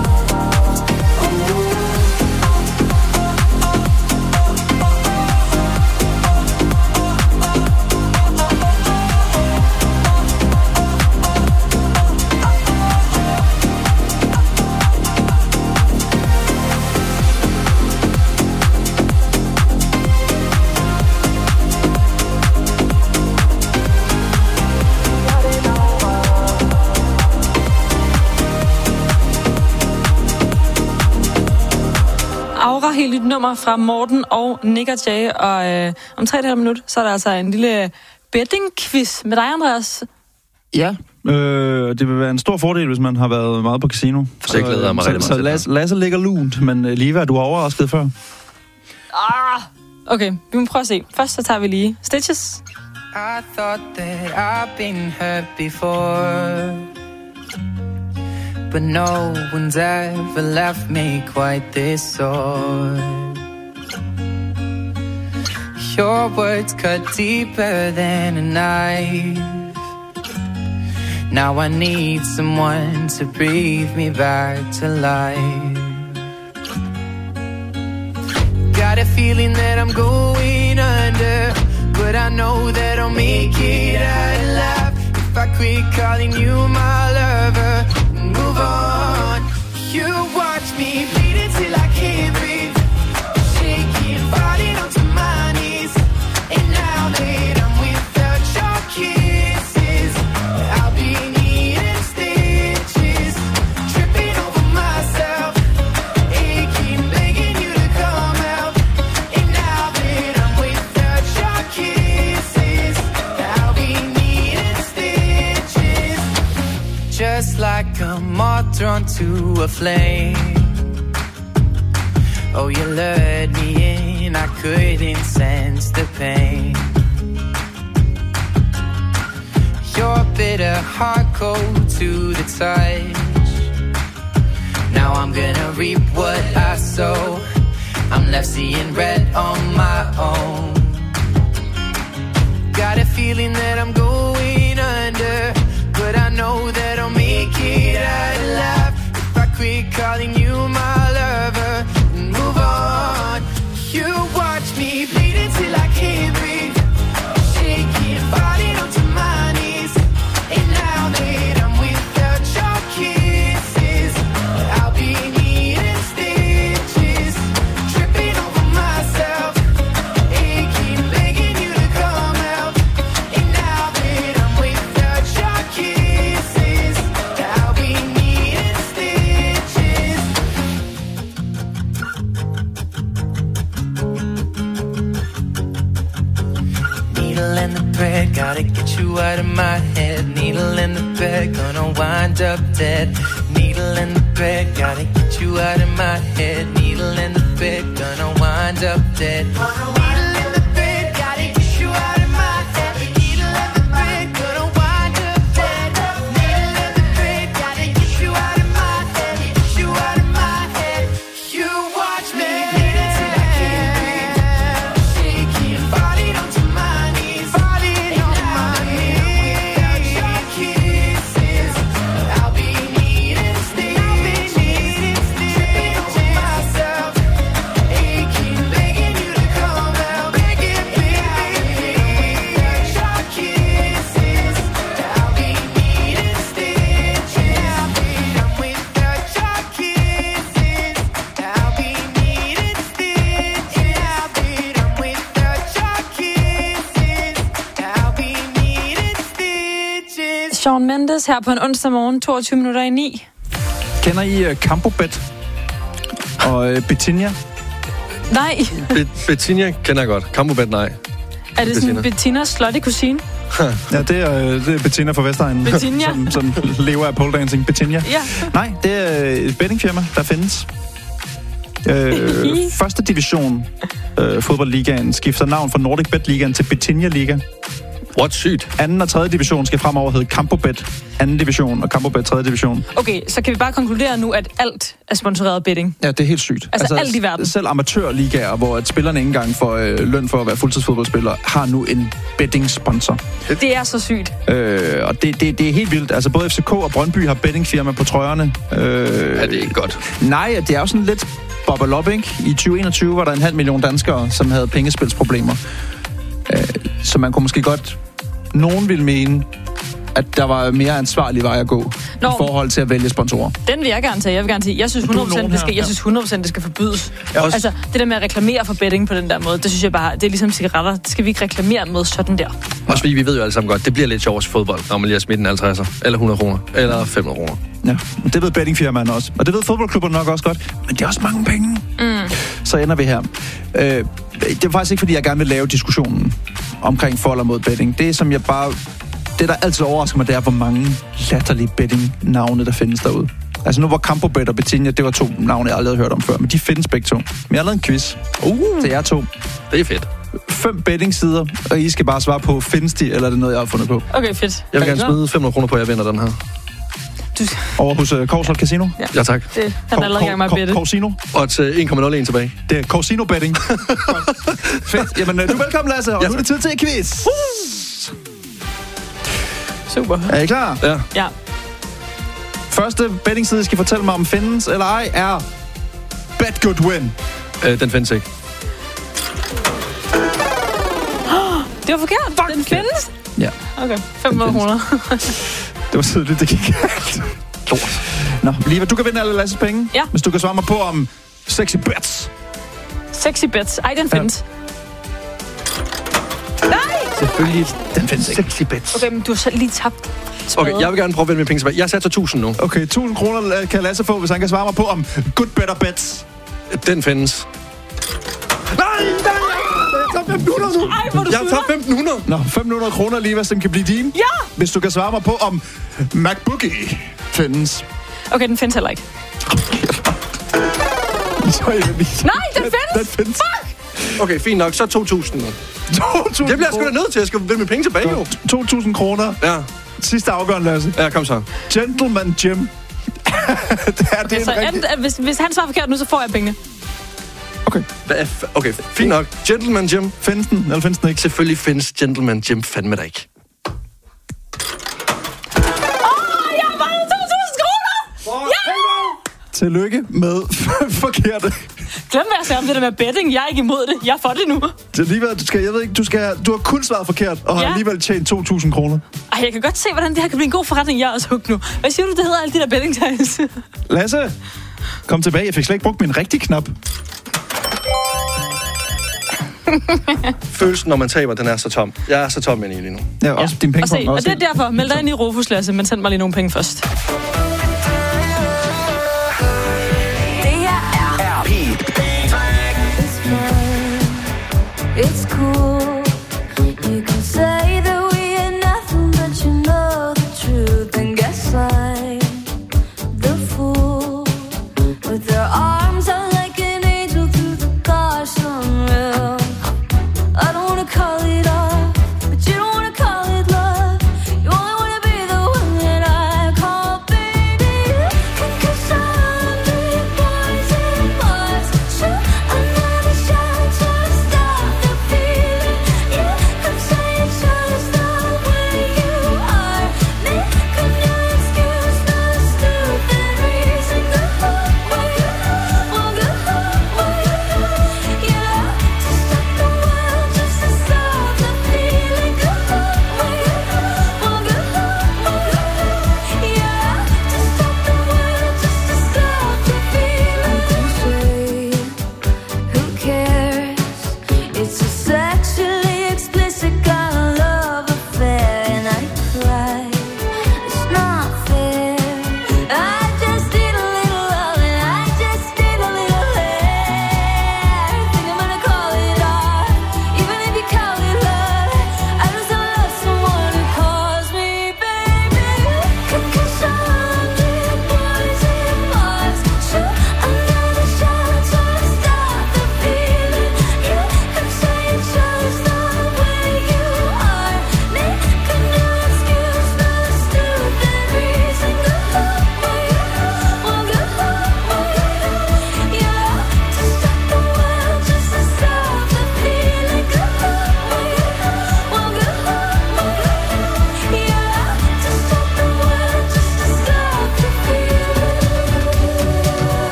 Aura, helt nyt nummer fra Morten og Nick og Jay, og øh, om tre komma fem minutter, så er der altså en lille betting-quiz med dig, Andreas. Ja, øh, det vil være en stor fordel, hvis man har været meget på casino. Så jeg glæder mig rigtig meget til. Så Lasse, Lasse ligger lunt, men uh, Liva, du har overrasket før. Ah, okay, vi må prøve at se. Først så tager vi lige Stitches. I thought that I've been hurt before, but no one's ever left me quite this sore. Your words cut deeper than a knife. Now I need someone to breathe me back to life. Got a feeling that I'm going under, but I know that I'll make it out alive if I quit calling you my lover. Move on. You watch me bleed until I can't breathe, shaking, falling onto my knees. And now that I'm without your kisses, I'll be needing stitches, tripping over myself, aching, begging you to come out. And now that I'm without your kisses, I'll be needing stitches. Just like a moth drawn to a flame. Oh, you lured me in, I couldn't sense the pain. Your bitter heart cold to the touch. Now I'm gonna reap what I sow. I'm left seeing red on my own. Got a feeling that I'm going under, but I know that I'll make it out alive if I quit calling you my lover. Move on. You watch me bleed until I can't breathe, shaking, falling onto my knees. And now that I'm without your kisses, I'll be needing stitches, tripping over myself, aching, begging you to come out. And now that I'm without your kisses, I'll be needing stitches. Needle in the thread, gotta get you out of my head. Needle in the thread, gonna wind up dead. Needle in the thread, gotta get you out of my head. Needle in the thread, gonna wind up dead. Needle in the thread, gotta get you out of my head. Needle in the thread, gonna wind up dead. Needle in the thread, gotta get you out of my head. Get you out of my head. You watch me bleed until I can't breathe, shaking, falling onto my knees. Falling on my knees. Without your kisses, I'll be needing stitches, tripping over myself, aching, begging you to come Shawn Mendes her på en onsdag morgen, toogtyve minutter i ni. Kender I uh, Campobet og uh, Bettinia? Nej. Be- Bettinia kender jeg godt. Campobet, nej. Er det sådan Bettinas slutty kusine? Ja, det er, det er Bettina fra Vestegnen, Bettinia. som, som lever af pole dancing. Bettinia. Ja. Nej, det er et bettingfirma, der findes. Øh, første division øh, fodboldligaen skifter navn fra Nordic Bet Ligaen til Bettinia Liga. What, sygt. Anden og tredje division skal fremover hedde Campobet anden division, og Campobet tredje division. Okay, så kan vi bare konkludere nu, at alt er sponsoreret betting. Ja, det er helt sygt. Altså, altså alt i verden. Selv amatørligaer, hvor at spillerne ikke engang får øh, løn for at være fuldtidsfodboldspillere, har nu en betting-sponsor. Det er så sygt. Øh, og det, det, det er helt vildt. Altså, både F C K og Brøndby har bettingfirma på trøjerne. Øh, er det ikke godt? Nej, det er jo sådan lidt bobble up, ikke? I tyve enogtyve var der en halv million danskere, som havde pengespilsproblemer. Øh, så man kunne måske godt... Nogen ville mene, at der var mere ansvarlig vej at gå Nå, i forhold til at vælge sponsorer. Den vil jeg gerne tage. Jeg vil gerne sige, jeg synes hundrede procent, det skal, jeg synes hundrede procent, det skal forbydes. Også... Altså, det der med at reklamere for betting på den der måde, det synes jeg bare, det er ligesom cigaretter. Det skal vi ikke reklamere med sådan der. Også fordi vi ved jo alle sammen godt, det bliver lidt sjovt til fodbold, når man lige har smidt en halvtredser, eller hundrede kroner, eller fem hundrede kroner. Ja, det ved bettingfirmaerne også. Og det ved fodboldklubberne nok også godt. Men det er også mange penge. Mm. Så ender vi her. Øh, det er faktisk ikke, fordi jeg gerne vil lave diskussionen omkring for eller mod betting. Det, som jeg bare... Det, der altid overrasker mig, det er, hvor mange latterlige betting-navne, der findes derude. Altså nu var Campobet og Bettinia, det var to navne, jeg aldrig havde hørt om før. Men de findes begge to. Men jeg har lavet en quiz uh. til jer to. Det er fedt. Fem betting-sider, og I skal bare svare på, findes de, eller er det noget, jeg har fundet på? Okay, fedt. Jeg vil gerne smide fem hundrede kroner på, at jeg vinder den her. Du... Over hos uh, Korshold Casino? Ja, ja tak. Det, han er allerede i gang med at bette. Casino? Og til en komma nul en tilbage. Det er Casino betting. Fedt. Jamen, du er velkommen, Lasse, og ja, nu er det tid til en quiz. Super. Er I klar? Ja. Ja. Første bettingside, skal fortælle mig, om findes eller ej, er Bet Good Win. Øh, den findes ikke. Det var forkert. Fuck. Den findes? Ja. Okay, fem hundrede kroner. Det var tidligt, det gik galt. Lort. Nå, Liva, du kan vinde alle Lasses penge. Ja. Hvis du kan svare mig på om Sexy Bets. Sexy Bets. Ej, den findes. Ja. Nej! Selvfølgelig, den findes ikke. Sexy Bets. Okay, men du har selv lige tabt. Okay, jeg vil gerne prøve at vinde mine penge tilbage. Jeg satser tusind nu. Okay, tusind kroner kan Lasse få, hvis han kan svare mig på om Good Better Bets. Den findes. Nej, nej! Jeg har femten hundrede nu. Ej, hvor du Jeg har taget femten hundrede. Nå, femten hundrede kroner lige, hvad som kan blive din. Ja! Hvis du kan svare mig på, om MacBookie findes. Okay, den findes heller ikke. Så er jeg lige... Nej, den findes! Den findes. Fuck! Okay, fint nok. Så to tusind nu. to tusind Det bliver jeg sgu da nødt til. Jeg skal vinde mine penge tilbage, jo. to tusind kroner. Ja. Sidste afgørende, Lasse. Ja, kom så. Gentleman Jim. det er, det okay, så rigtig... enten, hvis, hvis han svarer forkert nu, så får jeg pengene. Okay. Okay, fint nok. Gentleman Jim. Findes den, eller findes den ikke? Selvfølgelig findes Gentleman Jim fandme da ikke. Åh, oh, jeg har vundet to tusind kroner! Ja! Tillykke med forkerte. Glem, hvad jeg sagde om det der med betting. Jeg er ikke imod det. Jeg får det nu. Det er alligevel, du skal, jeg ved ikke, du, skal, du har kun svaret forkert, og ja. har alligevel tjent to tusind kroner. Ej, jeg kan godt se, hvordan det her kan blive en god forretning. Jeg er også hugt nu. Hvad siger du, det hedder alle de der betting times? Lasse, kom tilbage. Jeg fik slet ikke brugt min rigtige knap. Følelsen, når man taber, den er så tom. Jeg er så tom ind i lige nu. Ja, også ja. din penge. Og, og det er derfor. Meld dig ind i Rufus, Lasse, men send mig lige nogle penge først. It's cool. You can say that we are nothing, but you know the truth. And guess I'm the fool with their arms out like an angel through the gosh unreal. I don't wanna call it off, but you don't wanna call it love. You only wanna be the one that I call baby.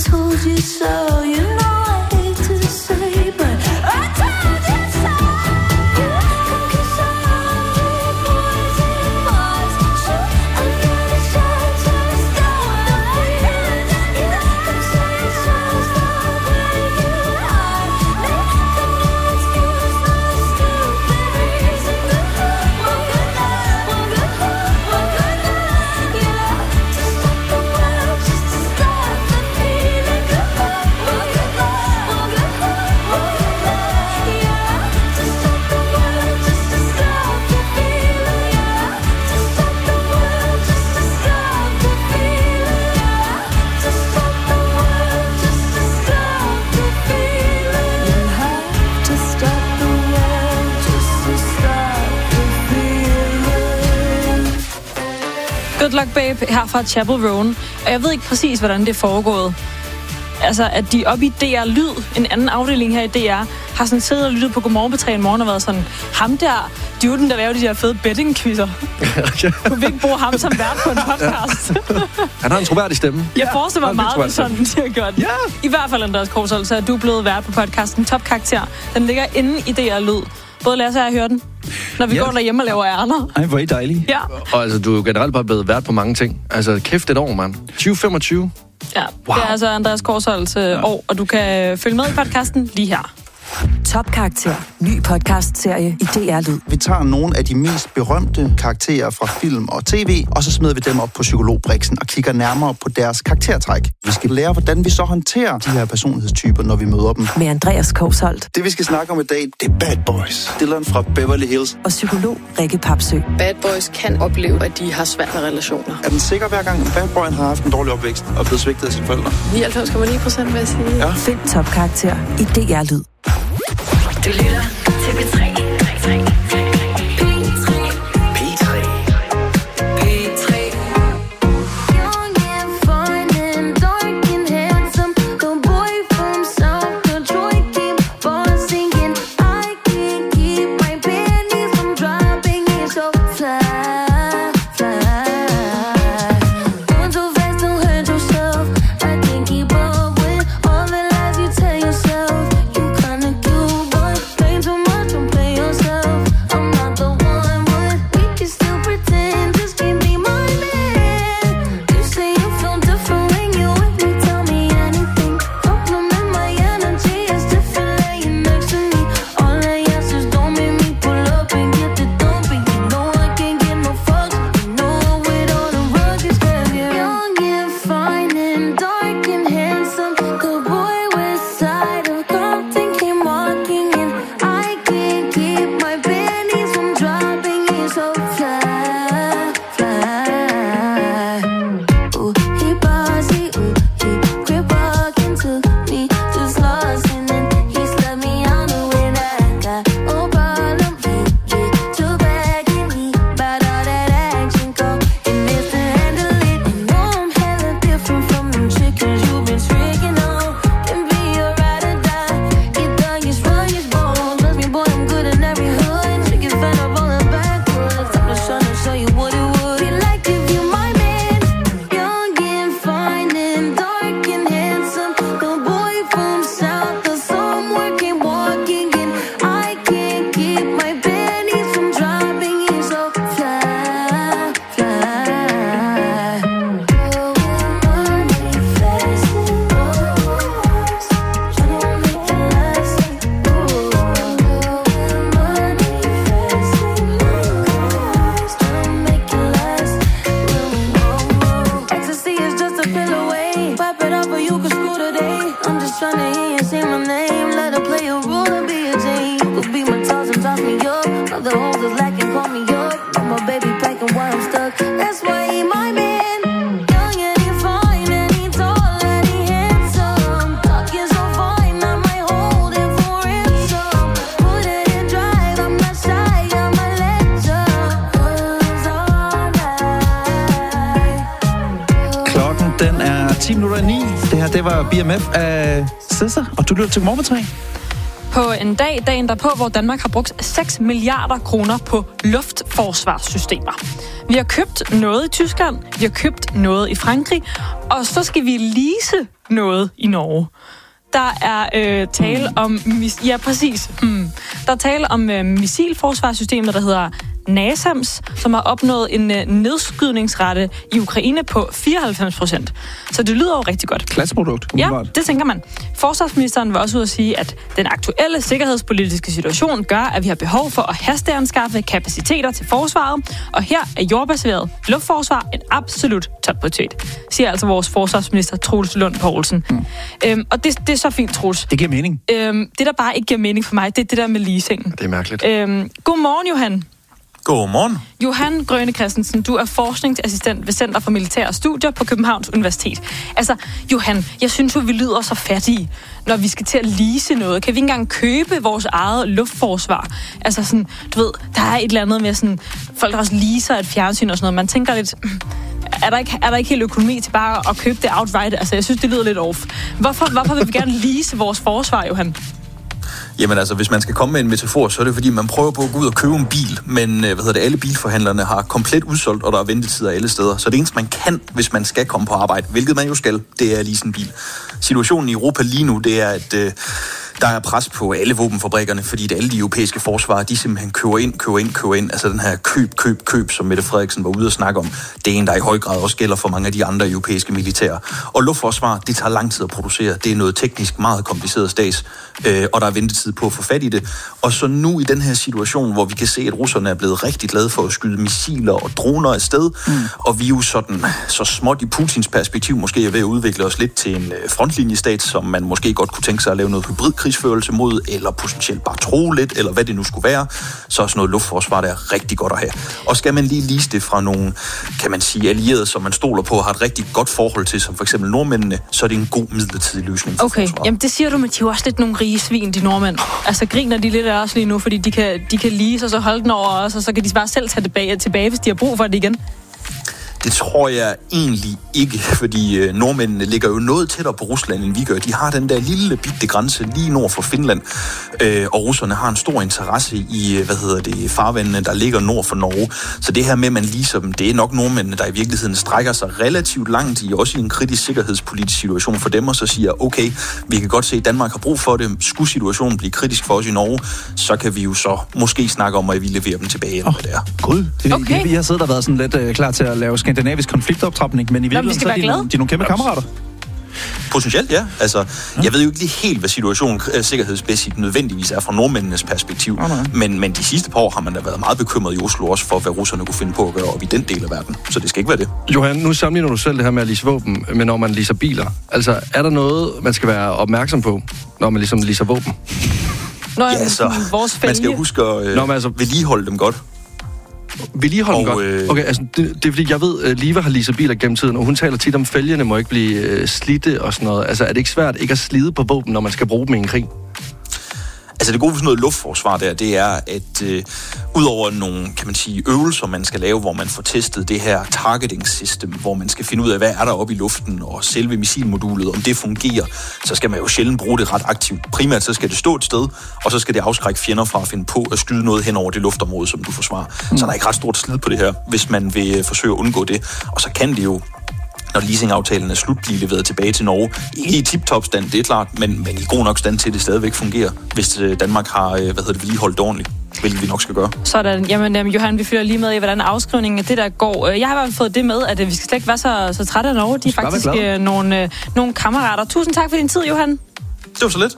told you so. You know I hate to say, but I told you so. Cause all the boys and boys so I'm gonna shine to the sky. Come say it's just the way you are. Make no excuse, no stupid reason. One good night, one good night, one good night, yeah. To stop the world, just to stop the feeling. One good night, one good night, one good night, yeah. To stop the world, just to stop the feeling, yeah. To stop the world, just to stop the feeling, yeah. To stop the world, just to stop the feeling. You have to stop the world just to stop the feeling. Good Luck Babe her fra Chapel Roan. Og jeg ved ikke præcis, hvordan det er foregået. Altså, at de oppe i D R Lyd, en anden afdeling her i D R, har sådan siddet og lyttet på Godmorgen på tre en morgen og været sådan, ham der, duden, der laver de her fede betting-quizzer. Kunne vi ikke bruge ham som vært på en podcast? Han har en troværdig stemme. Jeg forestiller mig Ja, meget sådan, de har gjort. Ja. I hvert fald, Andreas Korsvold, så er du blevet vært på podcasten Top Karakter. Den ligger inde i D R Lyd. Både Lasse og jeg hører den, når vi Ja. går derhjemme og laver ærner. Ej, hvor er I dejlige. Ja. Og altså, du er jo generelt bare blevet vært på mange ting. Altså, kæft et år, mand. tyve femogtyve. Ja, wow. Det er altså Andreas Korsvolds øh, ja. år, og du kan følge med i podcasten lige her. Top Karakter. Ny podcast-serie i D R Lyd. Vi tager nogle af de mest berømte karakterer fra film og tv, og så smider vi dem op på psykologbriksen og kigger nærmere på deres karaktertræk. Vi skal lære, hvordan vi så håndterer de her personlighedstyper, når vi møder dem. Med Andreas Korsvold. Det, vi skal snakke om i dag, det er Bad Boys. Dylan fra Beverly Hills. Og psykolog Rikke Papsø. Bad boys kan opleve, at de har svært med relationer. Er den sikker hver gang, Bad Boyen har haft en dårlig opvækst og er blevet svigtet af sine forældre? nioghalvfems komma ni procent vil jeg sige. Ja. Find Top Karakter i D R Lyd. Du lytter til P tre. P tre. P tre. P tre. Young and fine and dark and handsome, the boy from South Detroit keep on singing. I can't keep my panties from dropping. It's so fly, fly. Going so fast, don't hurt yourself. I can't keep up with all the lies you tell yourself. You kinda cute, but play too much, don't play yourself. I'm not the one, but we can still pretend. Just give me my man. You say you feel different when you with me. Tell me anything. Compliment my energy. It's different laying next to me. All I ask is don't make me pull up and get the dumping. You know I can't get no fucks. You know with all the rugged stuff, yeah. Young and fine and dark and handsome, the boy west side of Compton came walking in. I can't keep my panties from dropping. He's so fly, fly. Ooh, he bossy, ooh, he grip walking to me, just lost and then he slept me on the way that I got. Oh, problem, he get too back in me, but all that action go and miss to handle it. You know I'm hella different from them chickens you've been tricking on. Can be a ride or die, get dug, you strong, you bone. Trust me, boy, I'm good in every hood. Chicken fed up rolling backwards. I'm just trying to show you what it would be like if you my man. Young and fine and dark and handsome, the boy from South, the somewhere came walking in. I can't keep my panties from dropping. He's so fly, fly. Money fast, you don't make it last. Money fast, don't make it last. Ecstasy is just a pill away. Pop it up or you can screw today. I'm just trying to hear you say my name. Let her play a role and be a Jane. You could be my toss and toss me up. Other hoes is lacking, call me up. Got my baby packing while I'm stuck. That's why he my man. Young and he fine and he tall and he handsome. Talking so fine, I might hold him for ransom. Put it in drive, I'm not shy, I'm a legend. Cause all night. Klokken, den er ti minutter i ni. Det her, det var B M F af Sissa, og du lytter til Godmorgen på tre. på en dag, dagen derpå, hvor Danmark har brugt seks milliarder kroner på luftforsvarssystemer. Vi har købt noget i Tyskland, vi har købt noget i Frankrig, og så skal vi lease noget i Norge. Der er øh, tale om... Mis- ja, præcis. Hmm. Der er tale om øh, missilforsvarssystemet, der hedder NASAMS, som har opnået en øh, nedskydningsrate i Ukraine på fireoghalvfems procent. Så det lyder jo rigtig godt. Klasseprodukt. Ja, det tænker man. Forsvarsministeren var også ude at sige, at den aktuelle sikkerhedspolitiske situation gør, at vi har behov for at hasteanskaffe kapaciteter til forsvaret, og her er jordbaseret luftforsvar en absolut topprioritet, siger altså vores forsvarsminister Troels Lund Poulsen. Hmm. Øhm, og det, det er så fint, Troels. Det giver mening. Øhm, det, der bare ikke giver mening for mig, det er det der med leasingen. Det er mærkeligt. Øhm, godmorgen, Johan. Godmorgen. Johan Grønne Christensen, du er forskningsassistent ved Center for Militære Studier på Københavns Universitet. Altså, Johan, jeg synes jo, vi lyder så fattige, når vi skal til at lease noget. Kan vi ikke engang købe vores eget luftforsvar? Altså sådan, du ved, der er et eller andet med sådan, folk der også leaser et fjernsyn og sådan noget. Man tænker lidt, er der ikke, er der ikke helt økonomi til bare at købe det outright? Altså, jeg synes, det lyder lidt off. Hvorfor, hvorfor vil vi gerne lease vores forsvar, Johan? Jamen altså, hvis man skal komme med en metafor, så er det fordi, man prøver på at gå ud og købe en bil, men hvad hedder det, alle bilforhandlerne har komplet udsolgt, og der er ventetider alle steder. Så det eneste, man kan, hvis man skal komme på arbejde, hvilket man jo skal, det er at lease en bil. Situationen i Europa lige nu, det er, at øh, der er pres på alle våbenfabrikkerne, fordi det alle de europæiske forsvarer, de simpelthen køber ind, køber ind, køber ind. Altså den her køb, køb, køb, som Mette Frederiksen var ude at snakke om, det er en, der i høj grad også gælder for mange af de andre europæiske militære. Og luftforsvar, det tager lang tid at producere. Det er noget teknisk meget kompliceret stads, øh, og der er ventetid på at få fat i det. Og så nu i den her situation, hvor vi kan se, at russerne er blevet rigtig glade for at skyde missiler og droner afsted, mm. og vi er jo sådan så småt i Putins perspektiv måske er ved at udvikle os lidt til en frontlinjestat, som man måske godt kunne tænke sig at lave noget hybridkrigsførelse mod, eller potentielt bare tro lidt, eller hvad det nu skulle være, så er sådan noget luftforsvar, der er rigtig godt at have. Og skal man lige lease det fra nogle, kan man sige, allierede, som man stoler på og har et rigtig godt forhold til, som for eksempel nordmændene, så er det en god midlertidig løsning for okay, forsvaret. Jamen det siger du, men de er jo også lidt nogle rige svin, de nordmænd. Altså griner de lidt af os lige nu, fordi de kan, de kan lease og så holde den over os, og så kan de bare selv tage det tilbage, tilbage hvis de har brug for det igen. Det tror jeg egentlig ikke, fordi øh, nordmændene ligger jo noget tættere på Rusland, end vi gør. De har den der lille bitte grænse lige nord for Finland, øh, og russerne har en stor interesse i, hvad hedder det, farvandene, der ligger nord for Norge. Så det her med, at man leaser dem, det er nok nordmændene, der i virkeligheden strækker sig relativt langt i, også i en kritisk sikkerhedspolitisk situation for dem, og så siger, okay, vi kan godt se, at Danmark har brug for det. Skulle situationen blive kritisk for os i Norge, så kan vi jo så måske snakke om, at vi leverer dem tilbage, eller oh, hvad det er. Gud, det, okay. vi, vi har siddet og været sådan lidt øh, klar til at lave skandinavisk konfliktoptrapning, men i virkeligheden så er de, de er nogle kæmpe kammerater. Potentielt, ja. Altså, jeg ved jo ikke lige helt, hvad situationen sikkerhedsmæssigt nødvendigvis er fra nordmændenes perspektiv, okay. men, men de sidste par år har man da været meget bekymret i Oslo også for, hvad russerne kunne finde på at gøre op i den del af verden. Så det skal ikke være det. Johan, nu sammenligner du selv det her med at lease våben, men når man leaser biler. Altså, er der noget, man skal være opmærksom på, når man ligesom leaser våben? Nå, ja, så vores man skal jo huske at øh, altså, vedligeholde dem godt. Vedligeholde dem godt? Øh... Okay, altså, det, det er fordi, jeg ved, at Liva har leaset biler gennem tiden, og hun taler tit om, fælgene må ikke blive øh, slidte og sådan noget. Altså, er det ikke svært ikke at slide på våben, når man skal bruge dem i en krig? Altså det gode for sådan noget luftforsvar der, det er, at øh, udover nogle, kan man sige, øvelser, man skal lave, hvor man får testet det her targeting system, hvor man skal finde ud af, hvad er der oppe i luften, og selve missilmodulet, om det fungerer, så skal man jo sjældent bruge det ret aktivt. Primært så skal det stå et sted, og så skal det afskrække fjender fra at finde på at skyde noget hen over det luftområde, som du forsvarer. Mm. Så der er ikke ret stort slid på det her, hvis man vil forsøge at undgå det. Og så kan det jo, når leasingaftalen er slut, blive leveret tilbage til Norge. Ikke i tip-top stand, det er klart, men, men i god nok stand til, at det stadigvæk fungerer, hvis Danmark har, hvad hedder det, vedligeholdt ordentligt, hvilket vi nok skal gøre. Sådan. Jamen, jamen Johan, vi følger lige med i, hvordan afskrivningen af det der går. Jeg har i hvert fald fået det med, at vi skal slet ikke være så, så trætte af Norge. De er faktisk øh, nogle, øh, nogle kammerater. Tusind tak for din tid, Johan. Det var så lidt.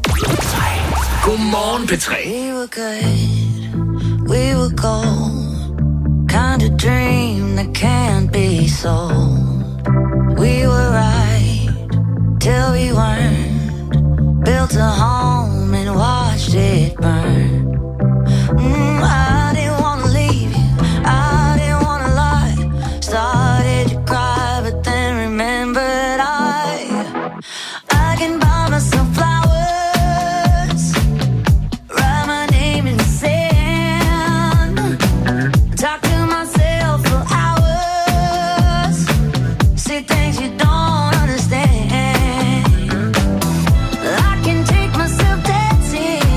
Godmorgen, P tre. We were good, we were gold. Kind of dream that can't be sold. We were right till we weren't. Built a home and watched it burn. Mm, I didn't wanna leave you, I didn't wanna lie. Started to cry, but then remembered I I can buy myself flowers, write my name in the sand, talk to myself for hours, say things you don't understand. I can take myself dancing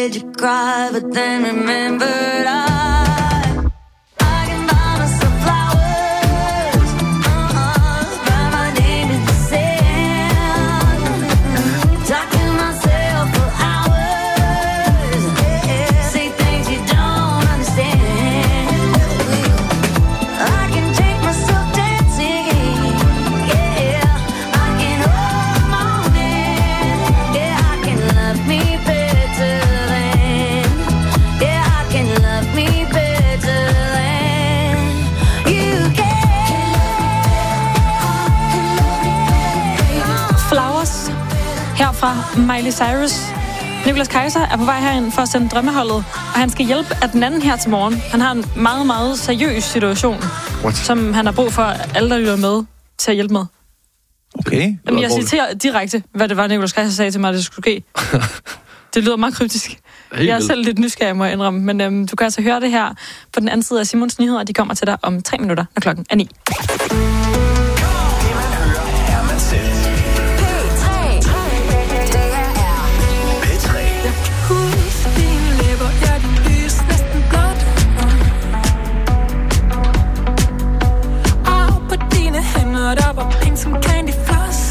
made you cry, but then remembered I fra Miley Cyrus. Nicolas Kaiser er på vej herind for at sende drømmeholdet, og han skal hjælpe af den anden her til morgen. Han har en meget, meget seriøs situation, What? som han har brug for alle, der lytter med, til at hjælpe med. Okay. Jamen, jeg citerer direkte, hvad det var, Nicolas Kaiser sagde til mig, at det skulle ske. Det lyder meget kryptisk. Helt Jeg er selv lidt nysgerrig, må jeg indrømme. Men øhm, du kan altså høre det her på den anden side af Simons Nyheder, og de kommer til dig om tre minutter, når klokken er ni. Der var pink som candy floss.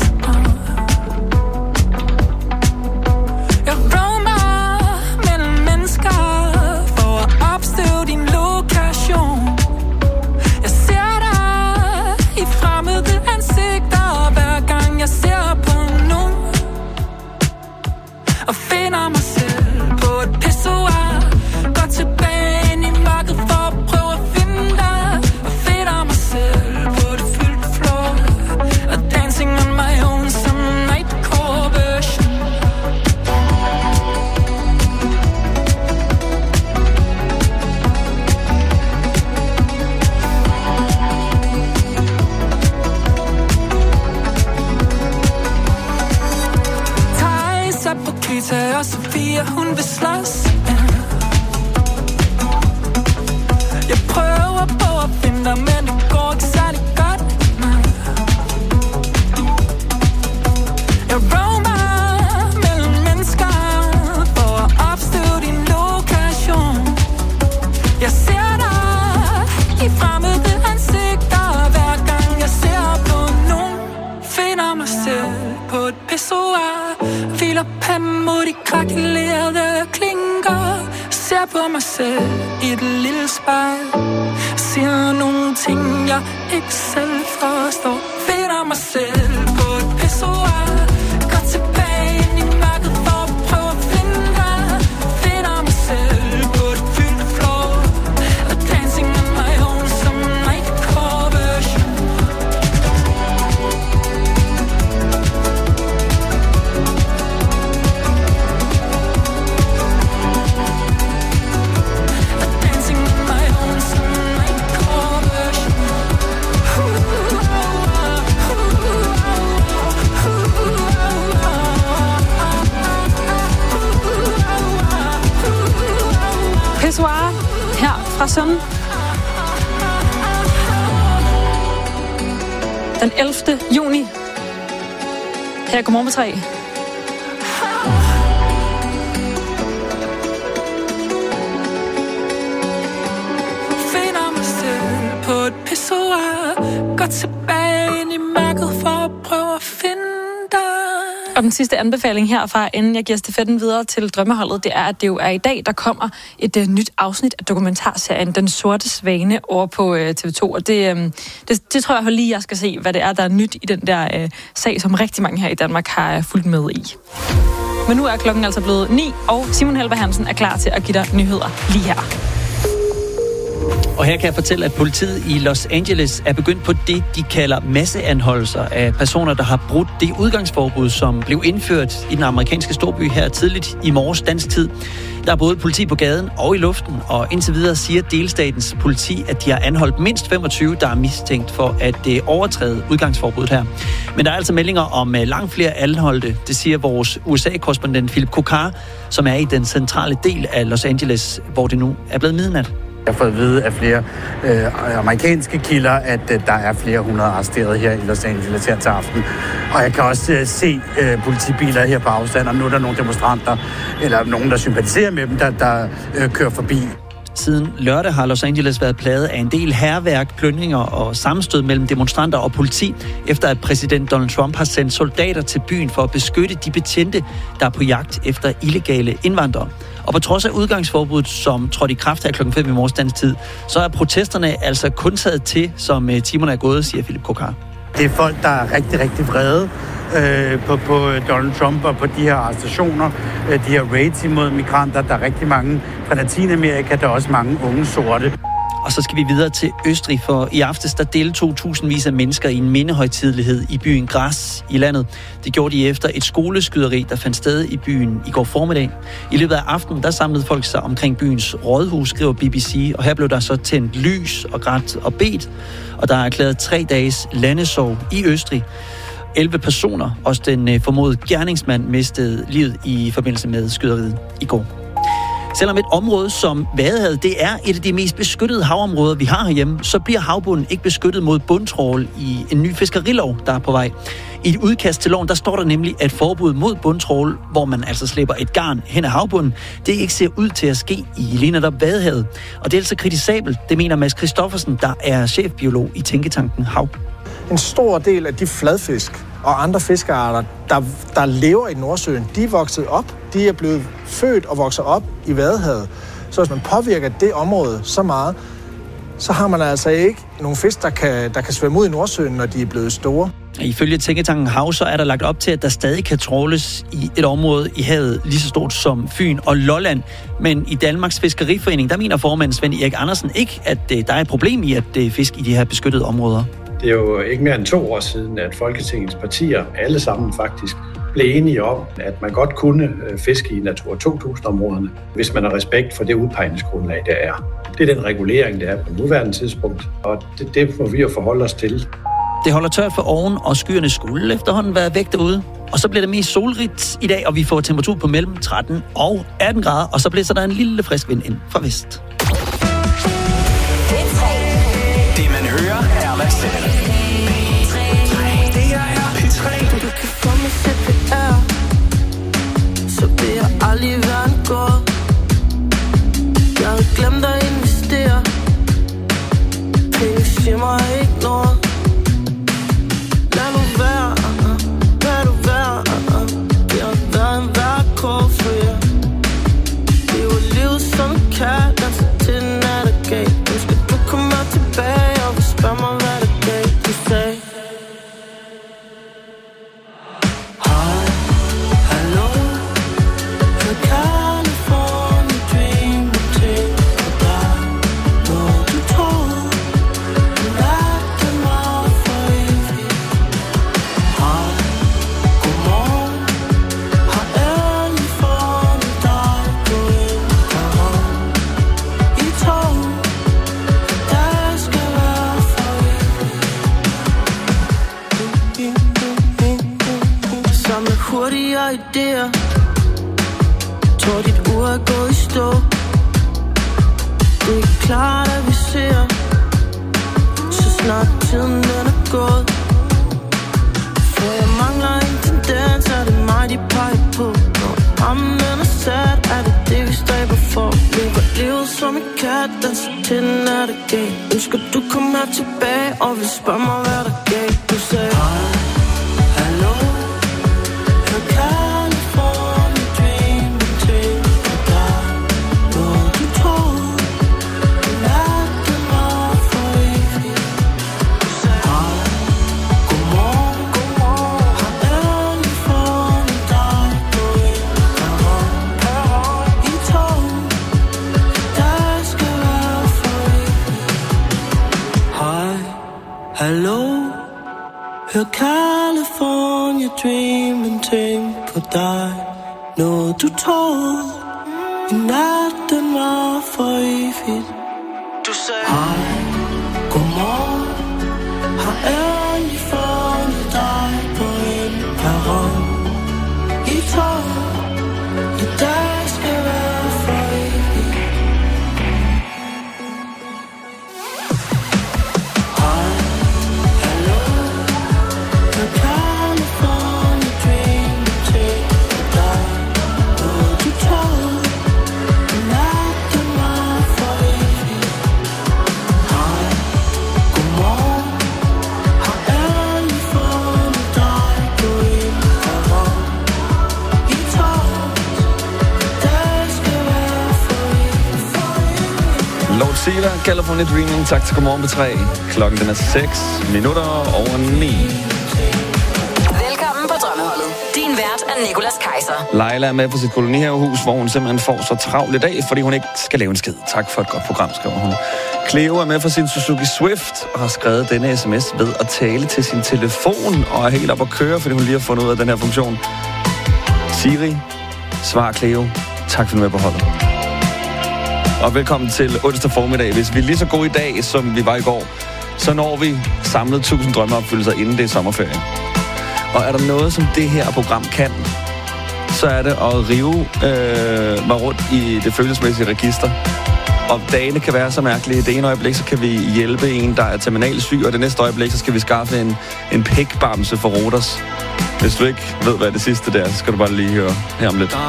Jeg roamer mellem mennesker for at opstøve din lokation. Jeg ser dig i fremmede ansigter hver gang jeg ser på nogen, og finder mig selv på et pissoir. Går tilbage ind i mørket for at prøve at finde dig, og finder mig selv på det fyldte floor. Dancing on my own, some nightcore version. Thijs er på Krita, og Sofia, hun vil slås. Jeg prøver på at finde dig, men det går ikke særlig godt. Jeg roamer mellem mennesker for at opstøve din lokation. Jeg ser dig i fremmede ansigter hver gang jeg ser på nogen. Finder mig selv på et pissoir. Hviler panden mod de krakelerede klinker. Ser på mig selv i et lille spejl. Siger nogle ting jeg ikke selv forstår. Finder mig selv på et pissoir. Går tilbage ind i mørket for at prøve at finde dig. Finder mig selv på et fyldt floor. Og dancing on my own som nightcore version. Og dancing on my own som nightcore version. Pissoir her fra Søn. Den ellevte juni. Her er Godmorgen på tre. Finder mig selv på et pissoir. Går tilbage ind i mørket for at prøve at finde dig. Og den sidste anbefaling herfra, inden jeg giver stafetten videre til drømmeholdet, det er, at det jo er i dag, der kommer et uh, nyt afsnit af dokumentarserien Den Sorte Svane over på uh, T V to. Og det, uh, det, det tror jeg lige, jeg skal se, hvad det er, der er nyt i den der uh, sag, som rigtig mange her i Danmark har uh, fulgt med i. Men nu er klokken altså blevet ni, og Simon Helber Hansen er klar til at give dig nyheder lige her. Og her kan jeg fortælle, at politiet i Los Angeles er begyndt på det, de kalder masseanholdelser af personer, der har brudt det udgangsforbud, som blev indført i den amerikanske storby her tidligt i morges dansk tid. Der er både politi på gaden og i luften, og indtil videre siger delstatens politi, at de har anholdt mindst femogtyve, der er mistænkt for at overtræde udgangsforbuddet her. Men der er altså meldinger om langt flere anholdte, det siger vores U S A-korrespondent Philip Kokar, som er i den centrale del af Los Angeles, hvor det nu er blevet midnat. Jeg har fået at vide af flere øh, amerikanske kilder, at øh, der er flere hundrede arresteret her i Los Angeles her til aften. Og jeg kan også øh, se øh, politibiler her på afstand, og nu er der nogle demonstranter, eller nogen, der sympatiserer med dem, der, der øh, kører forbi. Siden lørdag har Los Angeles været plaget af en del hærværk, plyndringer og sammenstød mellem demonstranter og politi, efter at præsident Donald Trump har sendt soldater til byen for at beskytte de betjente, der er på jagt efter illegale indvandrere. Og på trods af udgangsforbuddet, som trådte i kraft her klokken fem i morges dansk tid, så er protesterne altså kun taget til, som timerne er gået, siger Philip Kokar. Det er folk, der er rigtig, rigtig vrede øh, på, på Donald Trump og på de her arrestationer, øh, de her raids imod migranter. Der er rigtig mange fra Latinamerika, der er også mange unge sorte. Og så skal vi videre til Østrig, for i aftes der deltog tusindvis af mennesker i en mindehøjtidelighed i byen Graz i landet. Det gjorde de efter et skoleskyderi, der fandt sted i byen i går formiddag. I løbet af aftenen der samlede folk sig omkring byens rådhus, skriver B B C, og her blev der så tændt lys og grædt og bedt. Og der er erklæret tre dages landesorg i Østrig. elleve personer, også den formodede gerningsmand, mistede livet i forbindelse med skyderiet i går. Selvom et område som Vadehavet, det er et af de mest beskyttede havområder, vi har herhjemme, så bliver havbunden ikke beskyttet mod bundtrawl i en ny fiskerilov, der er på vej. I et udkast til loven, der står der nemlig, at forbud mod bundtrawl, hvor man altså slipper et garn hen ad havbunden, det ikke ser ud til at ske i lige netop Vadehavet. Og det er altså kritisabelt, det mener Mads Christoffersen, der er chefbiolog i Tænketanken Hav. En stor del af de fladfisk og andre fiskearter, der, der lever i Nordsøen, de er vokset op. De er blevet født og vokset op i Vadehavet. Så hvis man påvirker det område så meget, så har man altså ikke nogen fisk, der kan, der kan svømme ud i Nordsøen, når de er blevet store. Ifølge Tænketanken Hav, så er der lagt op til, at der stadig kan trawles i et område i havet lige så stort som Fyn og Lolland. Men i Danmarks Fiskeriforening, der mener formand Svend Erik Andersen ikke, at der er et problem i at fiske i de her beskyttede områder. Det er jo ikke mere end to år siden, at Folketingets partier alle sammen faktisk blev enige om, at man godt kunne fiske i Natura to tusind-områderne, hvis man har respekt for det udpegningsgrundlag, der er. Det er den regulering, der er på nuværende tidspunkt, og det, det må vi jo forholde os til. Det holder tørt for oven, og skyerne skulle efterhånden være væk derude. Og så bliver det mest solrigt i dag, og vi får temperatur på mellem tretten og atten grader, og så blæser der en lille frisk vind ind fra vest. Det man hører er hvad selv. Det her er P tre. Du kan få mig C P R, så vil jeg aldrig være en gård. Jeg havde glemt at investere. Penge siger mig ikke noget. Lad nu være, lad du være. Det har været en værre kår for jer. Det var livet som en kat, danser til den nattergab. Nu skal du komme tilbage og spørge mig, hvad der gav. Du sagde hej, hallo, jeg kan få en dream til dig. Når du tror, du lærte mig for evigt. Hej, godmorgen, har endelig fundet dig på en perron. I tog, der skal være for evigt. Samle hurtigere idéer. Tror dit ur er gået i stå. Det er ikke klart at vi ser, så snart tiden den er gået. For jeg mangler en tendens, er det mig de peger på. Når rammen den er sat, er det det vi stræber for. Lever livet som en kat, danser til den er det gav. Ønsker du komme her tilbage og vil spørge mig hvad der gav. Du sagde hej, hallo, jeg kan få en dream til dig. Når du tror, du lærte mig for evigt. Du sagde hej, godmorgen, har endelig fundet dig på en perron. I tog, der skal være for evigt. Hej, hallo, hør California dreaming ting på dig. Når du tror, i natten var for evigt. Du sagde hej, godmorgen, har endelig fundet dig på en perron. I tog, i dag skal være for evigt. Lucila, California Dreaming. Tak til Godmorgen på tre. Klokken den er seks minutter over ni. Velkommen på Drømmeholdet. Din vært er Nicolas Kaiser. Leila er med på sit kolonihavehus, hvor hun simpelthen får så travlt i dag, fordi hun ikke skal lave en skid. Tak for et godt program, skriver hun. Cleo er med for sin Suzuki Swift og har skrevet denne sms ved at tale til sin telefon og er helt op at køre, fordi hun lige har fundet ud af den her funktion. Siri, svar Cleo. Tak for nu med på holdet. Og velkommen til onsdag formiddag. Hvis vi er lige så gode i dag, som vi var i går, så når vi samlet tusind drømmeopfyldelser, inden det er sommerferie. Og er der noget, som det her program kan, så er det at rive øh, mig rundt i det følelsesmæssige register. Og dagene kan være så mærkelige. Det ene øjeblik, så kan vi hjælpe en, der er terminalsyg, og det næste øjeblik, så skal vi skaffe en, en pækbamse for Rodos. Hvis du ikke ved, hvad det sidste der er, så skal du bare lige høre her om lidt.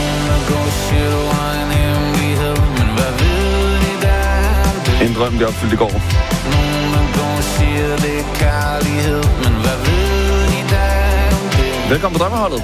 En drøm, vi opfyldte i går. Velkommen på Drømmeholdet.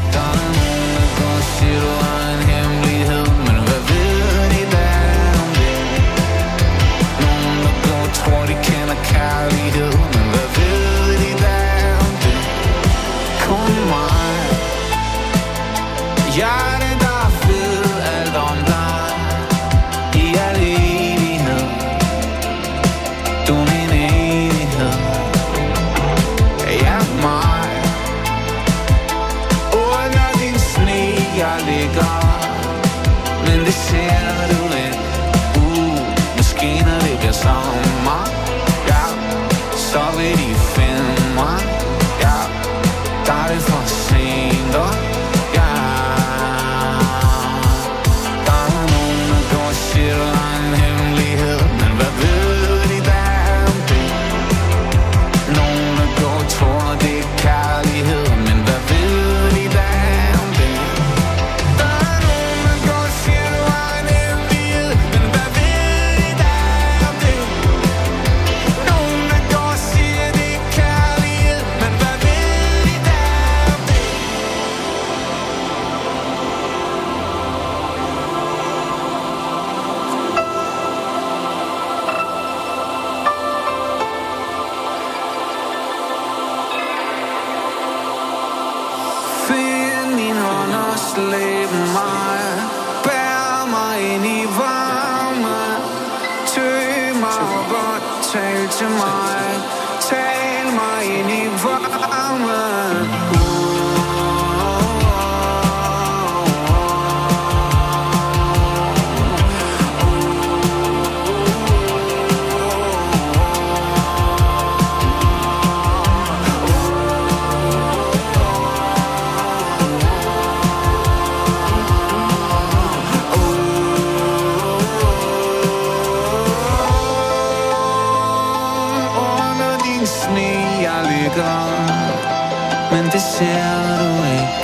Men det ser du ikke.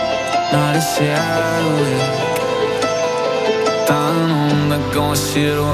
Når det ser du ikke. Der er nogen, der går og siger du